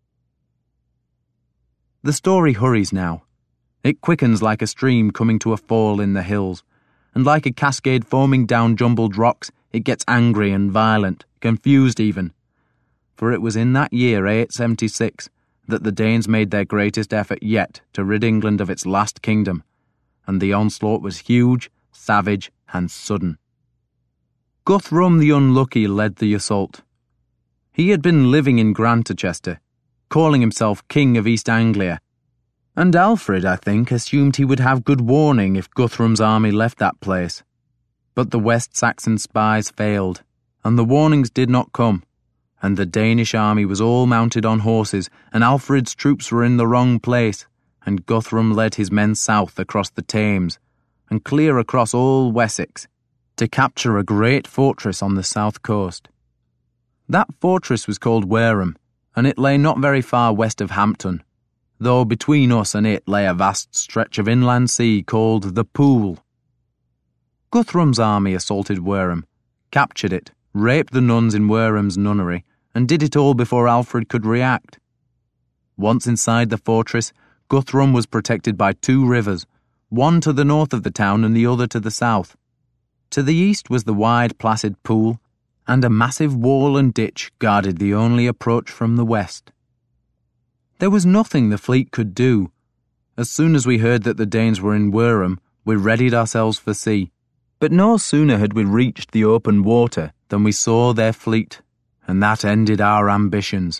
The story hurries now. It quickens like a stream coming to a fall in the hills, and like a cascade foaming down jumbled rocks, it gets angry and violent, confused even. For it was in that year, eight seventy-six, that the Danes made their greatest effort yet to rid England of its last kingdom, and the onslaught was huge, savage, and sudden. Guthrum the Unlucky led the assault. He had been living in Grantechester, calling himself King of East Anglia, And Alfred, I think, assumed he would have good warning if Guthrum's army left that place. But the West Saxon spies failed, and the warnings did not come, and the Danish army was all mounted on horses, and Alfred's troops were in the wrong place, and Guthrum led his men south across the Thames, and clear across all Wessex, to capture a great fortress on the south coast. That fortress was called Wareham, and it lay not very far west of Hampton, though between us and it lay a vast stretch of inland sea called the Pool. Guthrum's army assaulted Wareham, captured it, raped the nuns in Wareham's nunnery, and did it all before Alfred could react. Once inside the fortress, Guthrum was protected by two rivers, one to the north of the town and the other to the south. To the east was the wide, placid Pool, and a massive wall and ditch guarded the only approach from the west. There was nothing the fleet could do. As soon as we heard that the Danes were in Wareham, we readied ourselves for sea. But no sooner had we reached the open water than we saw their fleet, and that ended our ambitions.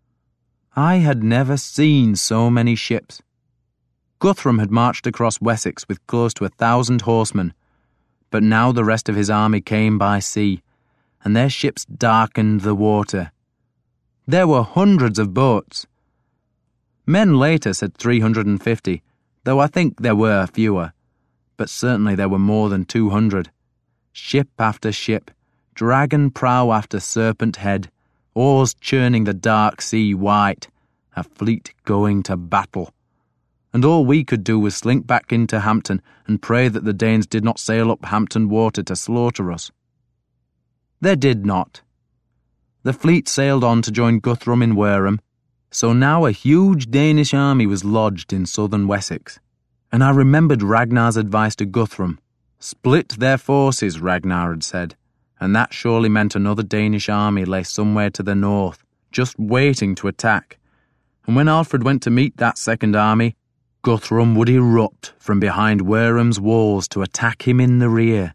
I had never seen so many ships. Guthrum had marched across Wessex with close to a thousand horsemen, but now the rest of his army came by sea, and their ships darkened the water. There were hundreds of boats. Men later said three hundred and fifty, though I think there were fewer, but certainly there were more than two hundred. Ship after ship, dragon prow after serpent head, oars churning the dark sea white, a fleet going to battle. And all we could do was slink back into Hampton and pray that the Danes did not sail up Hampton Water to slaughter us. They did not. The fleet sailed on to join Guthrum in Wareham, so now a huge Danish army was lodged in southern Wessex, and I remembered Ragnar's advice to Guthrum. Split their forces, Ragnar had said, and that surely meant another Danish army lay somewhere to the north, just waiting to attack. And when Alfred went to meet that second army, Guthrum would erupt from behind Wareham's walls to attack him in the rear.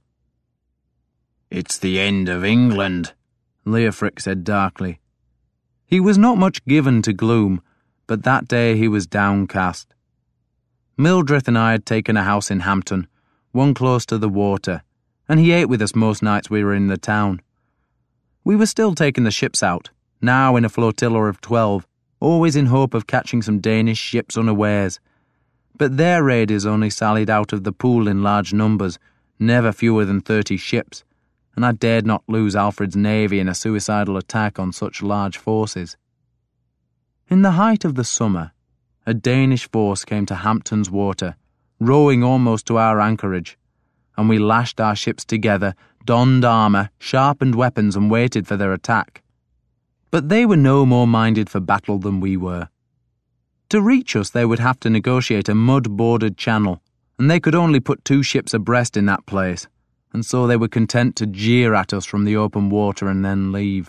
"It's the end of England," Leofric said darkly. He was not much given to gloom, but that day he was downcast. Mildred and I had taken a house in Hampton, one close to the water, and he ate with us most nights we were in the town. We were still taking the ships out, now in a flotilla of twelve, always in hope of catching some Danish ships unawares. But their raiders only sallied out of the Pool in large numbers, never fewer than thirty ships, and I dared not lose Alfred's navy in a suicidal attack on such large forces. In the height of the summer, a Danish force came to Hampton's Water, rowing almost to our anchorage, and we lashed our ships together, donned armour, sharpened weapons, and waited for their attack. But they were no more minded for battle than we were. To reach us, they would have to negotiate a mud-bordered channel, and they could only put two ships abreast in that place, and so they were content to jeer at us from the open water and then leave.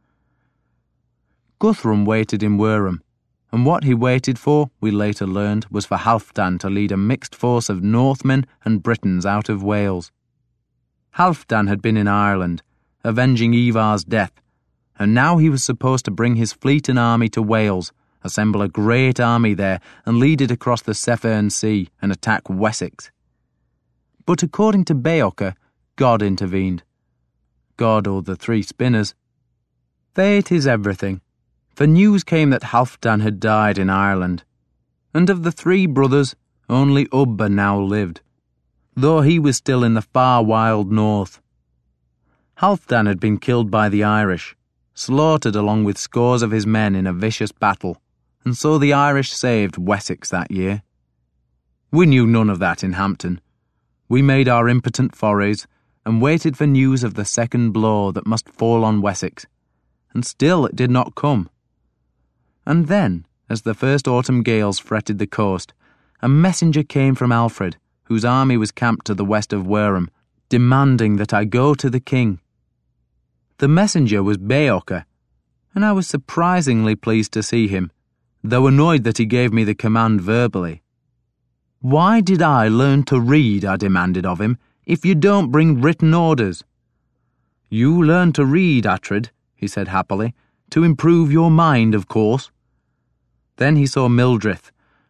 Guthrum waited in Wareham, and what he waited for, we later learned, was for Halfdan to lead a mixed force of Northmen and Britons out of Wales. Halfdan had been in Ireland, avenging Ivar's death, and now he was supposed to bring his fleet and army to Wales, assemble a great army there, and lead it across the Severn Sea and attack Wessex. But according to Beocca, God intervened. God or the three spinners. Fate is everything, for news came that Halfdan had died in Ireland, and of the three brothers, only Ubba now lived, though he was still in the far wild north. Halfdan had been killed by the Irish, slaughtered along with scores of his men in a vicious battle, and so the Irish saved Wessex that year. We knew none of that in Hampton. We made our impotent forays, and waited for news of the second blow that must fall on Wessex, and still it did not come. And then, as the first autumn gales fretted the coast, a messenger came from Alfred, whose army was camped to the west of Wareham, demanding that I go to the king. The messenger was Beocca, and I was surprisingly pleased to see him, though annoyed that he gave me the command verbally. "Why did I learn to read," I demanded of him, "if you don't bring written orders?" "You learn to read, Atred," he said happily, "to improve your mind, of course." Then he saw Mildred,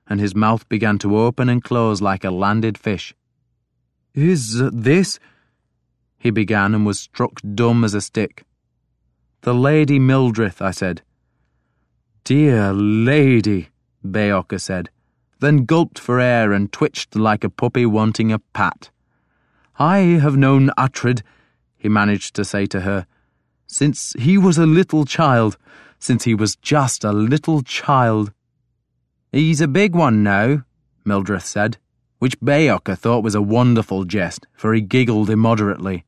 and his mouth began to open and close like a landed fish. "Is this—" he began, and was struck dumb as a stick. "The Lady Mildred," I said. "Dear lady," Beocca said, then gulped for air and twitched like a puppy wanting a pat. "I have known Uhtred," he managed to say to her, "since he was a little child, since he was just a little child." "He's a big one now," Mildred said, which Beocca thought was a wonderful jest, for he giggled immoderately.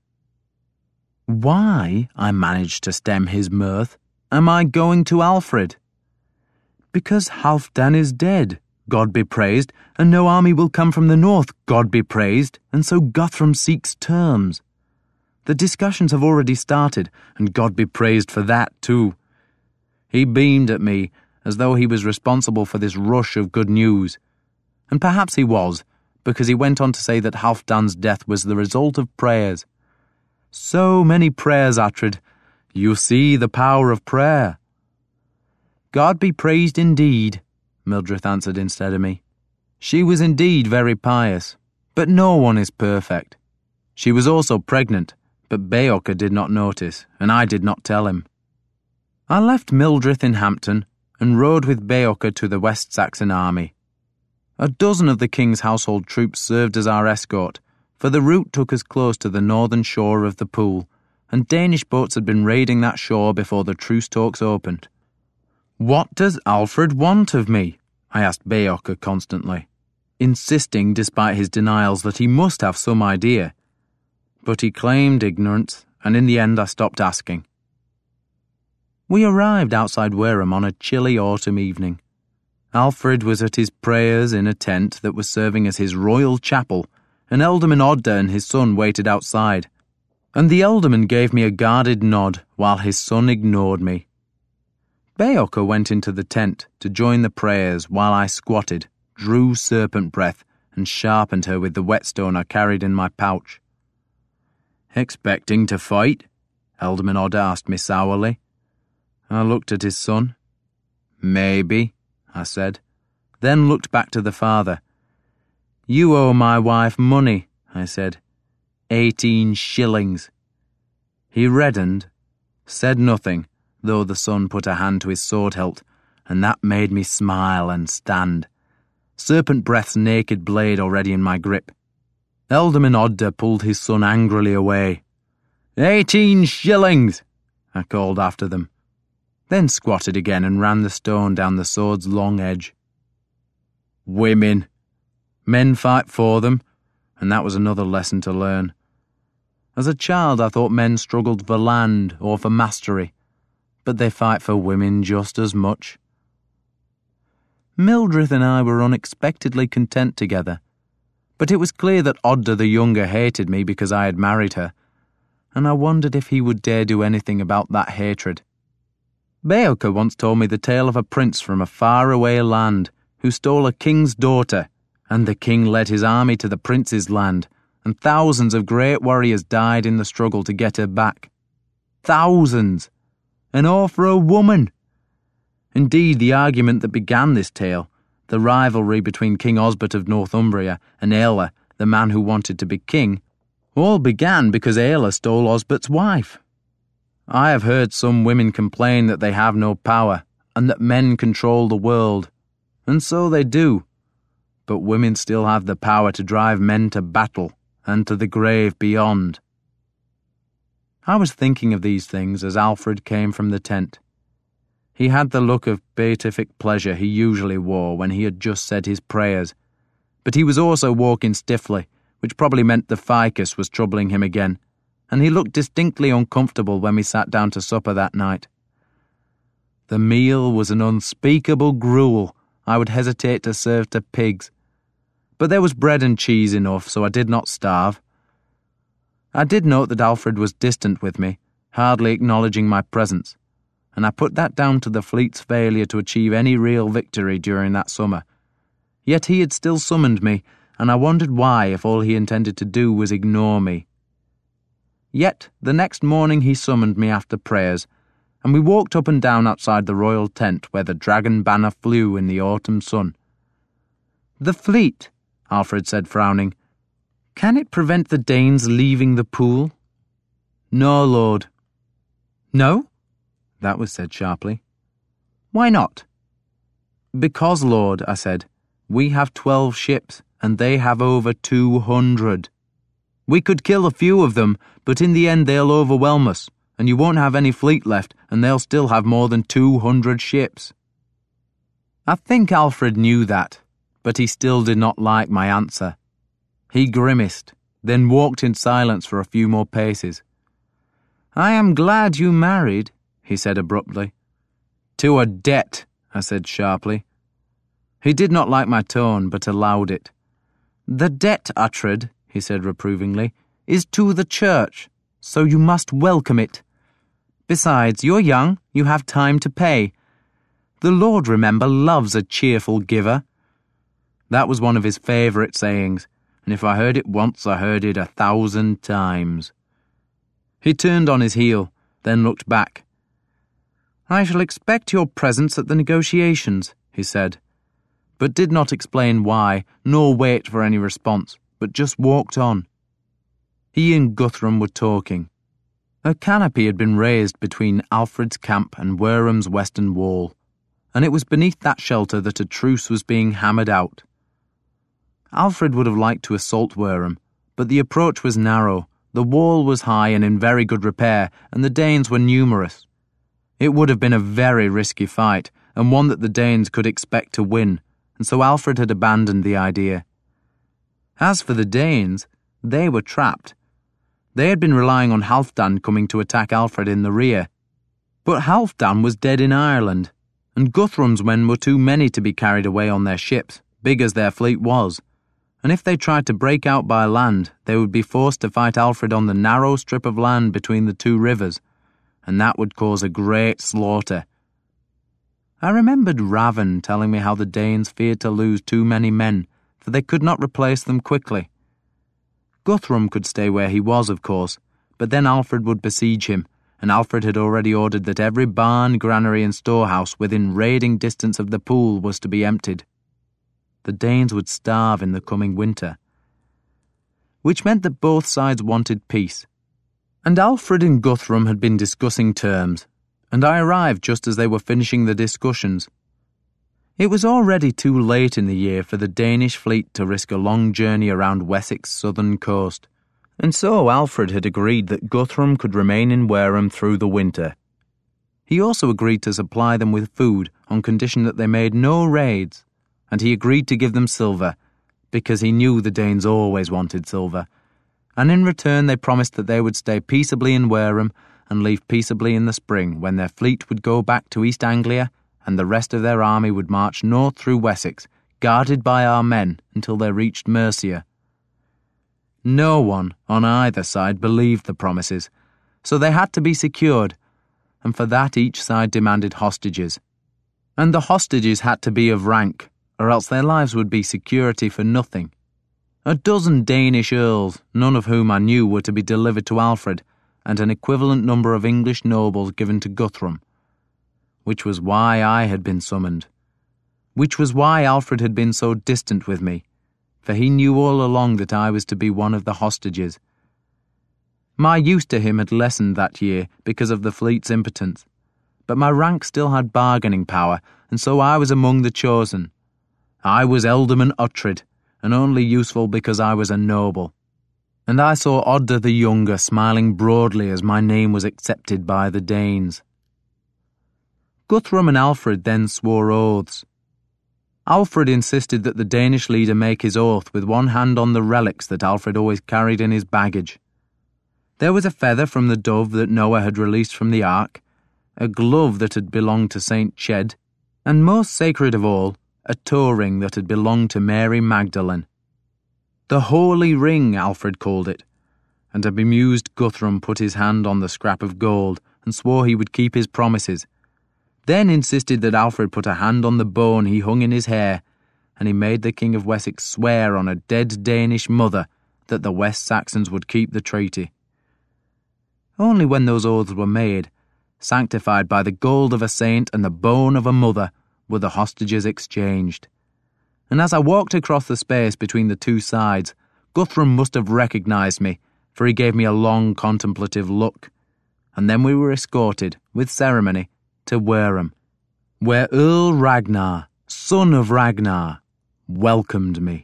"Why," I managed to stem his mirth, "am I going to Alfred?" "Because Halfdan is dead, God be praised, and no army will come from the north, God be praised, and so Guthrum seeks terms. The discussions have already started, and God be praised for that too." He beamed at me, as though he was responsible for this rush of good news. And perhaps he was, because he went on to say that Halfdan's death was the result of prayers. "So many prayers, Uhtred. You see the power of prayer." "God be praised indeed," Mildred answered instead of me. She was indeed very pious, but no one is perfect. She was also pregnant, but Beocca did not notice, and I did not tell him. I left Mildred in Hampton and rode with Beocca to the West Saxon army. A dozen of the king's household troops served as our escort, for the route took us close to the northern shore of the Pool, and Danish boats had been raiding that shore before the truce talks opened. "What does Alfred want of me?" I asked Beocca constantly, insisting despite his denials that he must have some idea. But he claimed ignorance, and in the end I stopped asking. We arrived outside Wareham on a chilly autumn evening. Alfred was at his prayers in a tent that was serving as his royal chapel, and Ealdorman Odda and his son waited outside, and the Ealdorman gave me a guarded nod while his son ignored me. Beocca went into the tent to join the prayers while I squatted, drew serpent breath, and sharpened her with the whetstone I carried in my pouch. "Expecting to fight?" Ealdorman Odda asked me sourly. I looked at his son. "Maybe," I said, then looked back to the father. "You owe my wife money," I said. Eighteen shillings. He reddened, said nothing, though the son put a hand to his sword hilt, and that made me smile and stand, Serpent Breath's naked blade already in my grip. Ealdorman Odda pulled his son angrily away. "Eighteen shillings!" I called after them, then squatted again and ran the stone down the sword's long edge. Women. Men fight for them, and that was another lesson to learn. As a child I thought men struggled for land or for mastery, but they fight for women just as much. Mildred and I were unexpectedly content together, but it was clear that Odda the younger hated me because I had married her, and I wondered if he would dare do anything about that hatred. Beocca once told me the tale of a prince from a faraway land who stole a king's daughter, and the king led his army to the prince's land, and thousands of great warriors died in the struggle to get her back. Thousands! And all for a woman! Indeed, the argument that began this tale, the rivalry between King Osbert of Northumbria and Aelle, the man who wanted to be king, all began because Aelle stole Osbert's wife. I have heard some women complain that they have no power, and that men control the world, and so they do. But women still have the power to drive men to battle, and to the grave beyond. I was thinking of these things as Alfred came from the tent. He had the look of beatific pleasure he usually wore when he had just said his prayers, but he was also walking stiffly, which probably meant the ficus was troubling him again, and he looked distinctly uncomfortable when we sat down to supper that night. The meal was an unspeakable gruel I would hesitate to serve to pigs, but there was bread and cheese enough, so I did not starve. I did note that Alfred was distant with me, hardly acknowledging my presence, and I put that down to the fleet's failure to achieve any real victory during that summer. Yet he had still summoned me, and I wondered why if all he intended to do was ignore me. Yet the next morning he summoned me after prayers, and we walked up and down outside the royal tent where the dragon banner flew in the autumn sun. "The fleet," Alfred said, frowning. "Can it prevent the Danes leaving the pool?" "No, Lord." "No?" That was said sharply. "Why not?" "Because, Lord," I said, "we have twelve ships, and they have over two hundred. We could kill a few of them, but in the end they'll overwhelm us, and you won't have any fleet left, and they'll still have more than two hundred ships." I think Alfred knew that, but he still did not like my answer. He grimaced, then walked in silence for a few more paces. "I am glad you married," he said abruptly. "To a debt," I said sharply. He did not like my tone, but allowed it. "The debt, Uhtred," he said reprovingly, "is to the church, so you must welcome it. Besides, you're young, you have time to pay. The Lord, remember, loves a cheerful giver." That was one of his favourite sayings, and if I heard it once, I heard it a thousand times. He turned on his heel, then looked back. "I shall expect your presence at the negotiations," he said, but did not explain why, nor wait for any response, but just walked on. He and Guthrum were talking. A canopy had been raised between Alfred's camp and Wareham's western wall, and it was beneath that shelter that a truce was being hammered out. Alfred would have liked to assault Wareham, but the approach was narrow, the wall was high and in very good repair, and the Danes were numerous. It would have been a very risky fight, and one that the Danes could expect to win, and so Alfred had abandoned the idea. As for the Danes, they were trapped. They had been relying on Halfdan coming to attack Alfred in the rear. But Halfdan was dead in Ireland, and Guthrum's men were too many to be carried away on their ships, big as their fleet was, and if they tried to break out by land, they would be forced to fight Alfred on the narrow strip of land between the two rivers, and that would cause a great slaughter. I remembered Raven telling me how the Danes feared to lose too many men, for they could not replace them quickly. Guthrum could stay where he was, of course, but then Alfred would besiege him, and Alfred had already ordered that every barn, granary and storehouse within raiding distance of the pool was to be emptied. The Danes would starve in the coming winter. Which meant that both sides wanted peace. And Alfred and Guthrum had been discussing terms, and I arrived just as they were finishing the discussions. It was already too late in the year for the Danish fleet to risk a long journey around Wessex' southern coast, and so Alfred had agreed that Guthrum could remain in Wareham through the winter. He also agreed to supply them with food on condition that they made no raids, and he agreed to give them silver, because he knew the Danes always wanted silver, and in return they promised that they would stay peaceably in Wareham and leave peaceably in the spring, when their fleet would go back to East Anglia and the rest of their army would march north through Wessex, guarded by our men, until they reached Mercia. No one on either side believed the promises, so they had to be secured, and for that each side demanded hostages. And the hostages had to be of rank, or else their lives would be security for nothing. A dozen Danish earls, none of whom I knew, were to be delivered to Alfred, and an equivalent number of English nobles given to Guthrum. Which was why I had been summoned. Which was why Alfred had been so distant with me, for he knew all along that I was to be one of the hostages. My use to him had lessened that year because of the fleet's impotence, but my rank still had bargaining power, and so I was among the chosen. I was Ealdorman Uhtred, and only useful because I was a noble. And I saw Odda the Younger smiling broadly as my name was accepted by the Danes. Guthrum and Alfred then swore oaths. Alfred insisted that the Danish leader make his oath with one hand on the relics that Alfred always carried in his baggage. There was a feather from the dove that Noah had released from the ark, a glove that had belonged to Saint Ched, and most sacred of all, a toe ring that had belonged to Mary Magdalene. The Holy Ring, Alfred called it, and a bemused Guthrum put his hand on the scrap of gold and swore he would keep his promises, then insisted that Alfred put a hand on the bone he hung in his hair, and he made the King of Wessex swear on a dead Danish mother that the West Saxons would keep the treaty. Only when those oaths were made, sanctified by the gold of a saint and the bone of a mother, were the hostages exchanged. and as I walked across the space between the two sides, Guthrum must have recognised me, for he gave me a long contemplative look, and then we were escorted, with ceremony, to Wareham, where Earl Ragnar, son of Ragnar, welcomed me.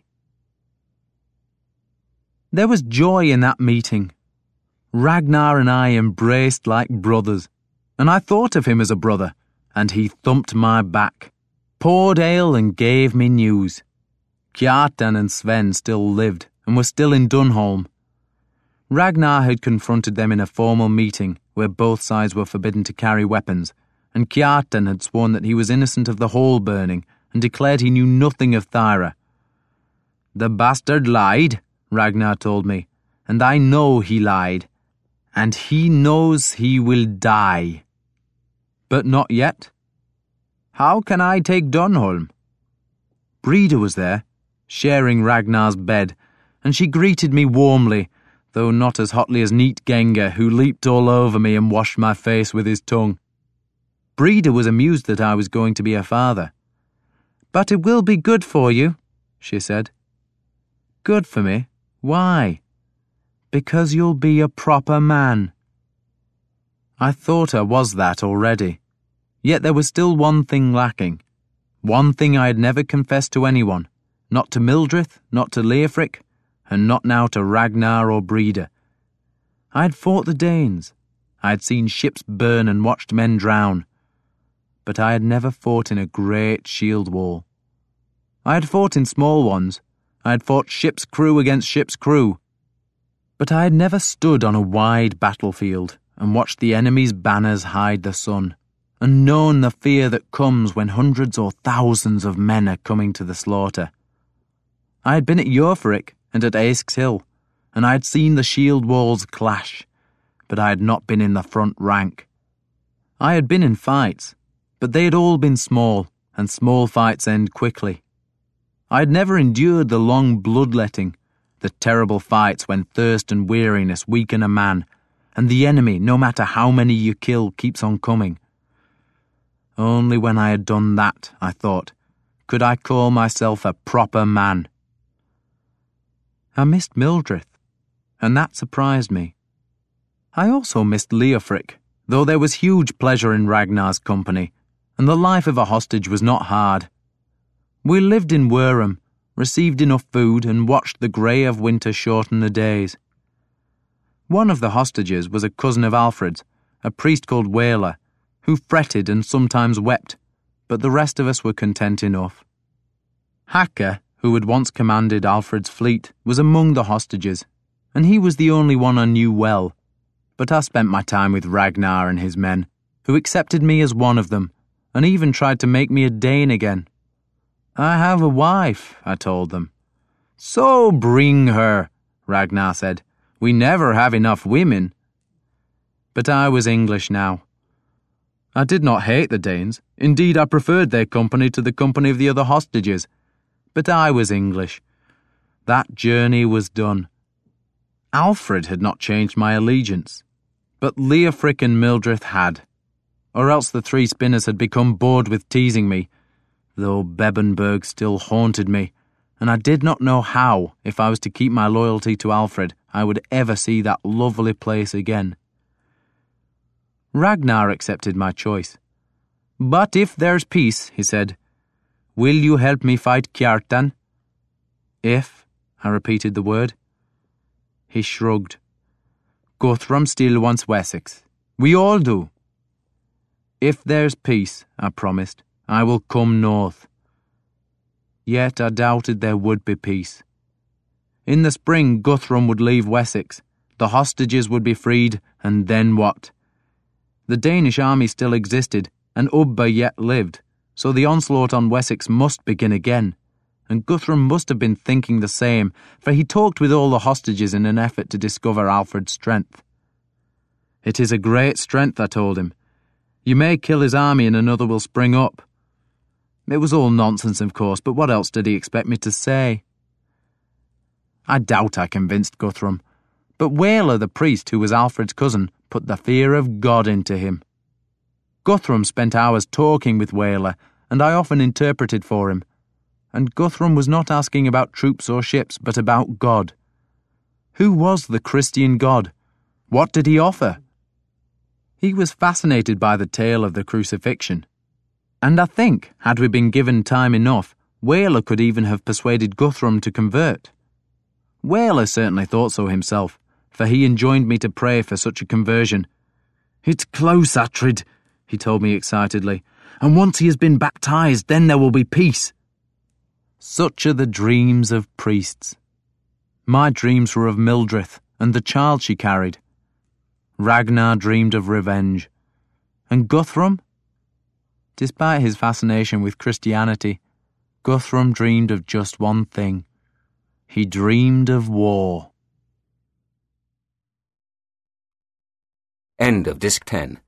There was joy in that meeting. Ragnar and I embraced like brothers, and I thought of him as a brother, and he thumped my back, poured ale and gave me news. Kjartan and Sven still lived and were still in Dunholm. Ragnar had confronted them in a formal meeting where both sides were forbidden to carry weapons, and Kjartan had sworn that he was innocent of the hall burning and declared he knew nothing of Thyra. "The bastard lied," Ragnar told me, "and I know he lied, and he knows he will die." "But not yet. How can I take Dunholm?" Breda was there, sharing Ragnar's bed, and she greeted me warmly, though not as hotly as neat Genga, who leaped all over me and washed my face with his tongue. Breda was amused that I was going to be her father. "But it will be good for you," she said. "Good for me? Why?" "Because you'll be a proper man." I thought I was that already. Yet there was still one thing lacking. One thing I had never confessed to anyone, not to Mildred, not to Leofric, and not now to Ragnar or Breda. I had fought the Danes. I had seen ships burn and watched men drown. But I had never fought in a great shield wall. I had fought in small ones. I had fought ship's crew against ship's crew. But I had never stood on a wide battlefield and watched the enemy's banners hide the sun, and known the fear that comes when hundreds or thousands of men are coming to the slaughter. I had been at Jorfric and at Aesks Hill, and I had seen the shield walls clash, but I had not been in the front rank. I had been in fights, but they had all been small, and small fights end quickly. I had never endured the long bloodletting, the terrible fights when thirst and weariness weaken a man, and the enemy, no matter how many you kill, keeps on coming. Only when I had done that, I thought, could I call myself a proper man. I missed Mildred, and that surprised me. I also missed Leofric, though there was huge pleasure in Ragnar's company, and the life of a hostage was not hard. We lived in Wareham, received enough food, and watched the grey of winter shorten the days. One of the hostages was a cousin of Alfred's, a priest called Waler, who fretted and sometimes wept, but the rest of us were content enough. Haka, who had once commanded Alfred's fleet, was among the hostages, and he was the only one I knew well, but I spent my time with Ragnar and his men, who accepted me as one of them, and even tried to make me a Dane again. "I have a wife," I told them. "So bring her," Ragnar said. "We never have enough women." But I was English now. I did not hate the Danes. Indeed, I preferred their company to the company of the other hostages. But I was English. That journey was done. Alfred had not changed my allegiance, but Leofric and Mildred had, or else the three spinners had become bored with teasing me, though Bebbanburg still haunted me, and I did not know how, if I was to keep my loyalty to Alfred, I would ever see that lovely place again. Ragnar accepted my choice. "But if there's peace," he said, "will you help me fight Kjartan?" "If," I repeated the word. He shrugged. "Guthrum still wants Wessex. We all do." "If there's peace," I promised, "I will come north." Yet I doubted there would be peace. In the spring, Guthrum would leave Wessex. The hostages would be freed, and then what? The Danish army still existed, and Ubba yet lived, so the onslaught on Wessex must begin again, and Guthrum must have been thinking the same, for he talked with all the hostages in an effort to discover Alfred's strength. "It is a great strength," I told him. "You may kill his army and another will spring up." It was all nonsense, of course, but what else did he expect me to say? I doubt I convinced Guthrum, but Waler, the priest who was Alfred's cousin, put the fear of God into him. Guthrum spent hours talking with Waler, and I often interpreted for him. and Guthrum was not asking about troops or ships, but about God. Who was the Christian God? What did he offer? He was fascinated by the tale of the crucifixion. And I think, had we been given time enough, Whaler could even have persuaded Guthrum to convert. Whaler certainly thought so himself, for he enjoined me to pray for such a conversion. "It's close, Attrid," he told me excitedly, "and once he has been baptized, then there will be peace." Such are the dreams of priests. My dreams were of Mildred and the child she carried. Ragnar dreamed of revenge. And Guthrum? Despite his fascination with Christianity, Guthrum dreamed of just one thing. He dreamed of war. End of Disc ten.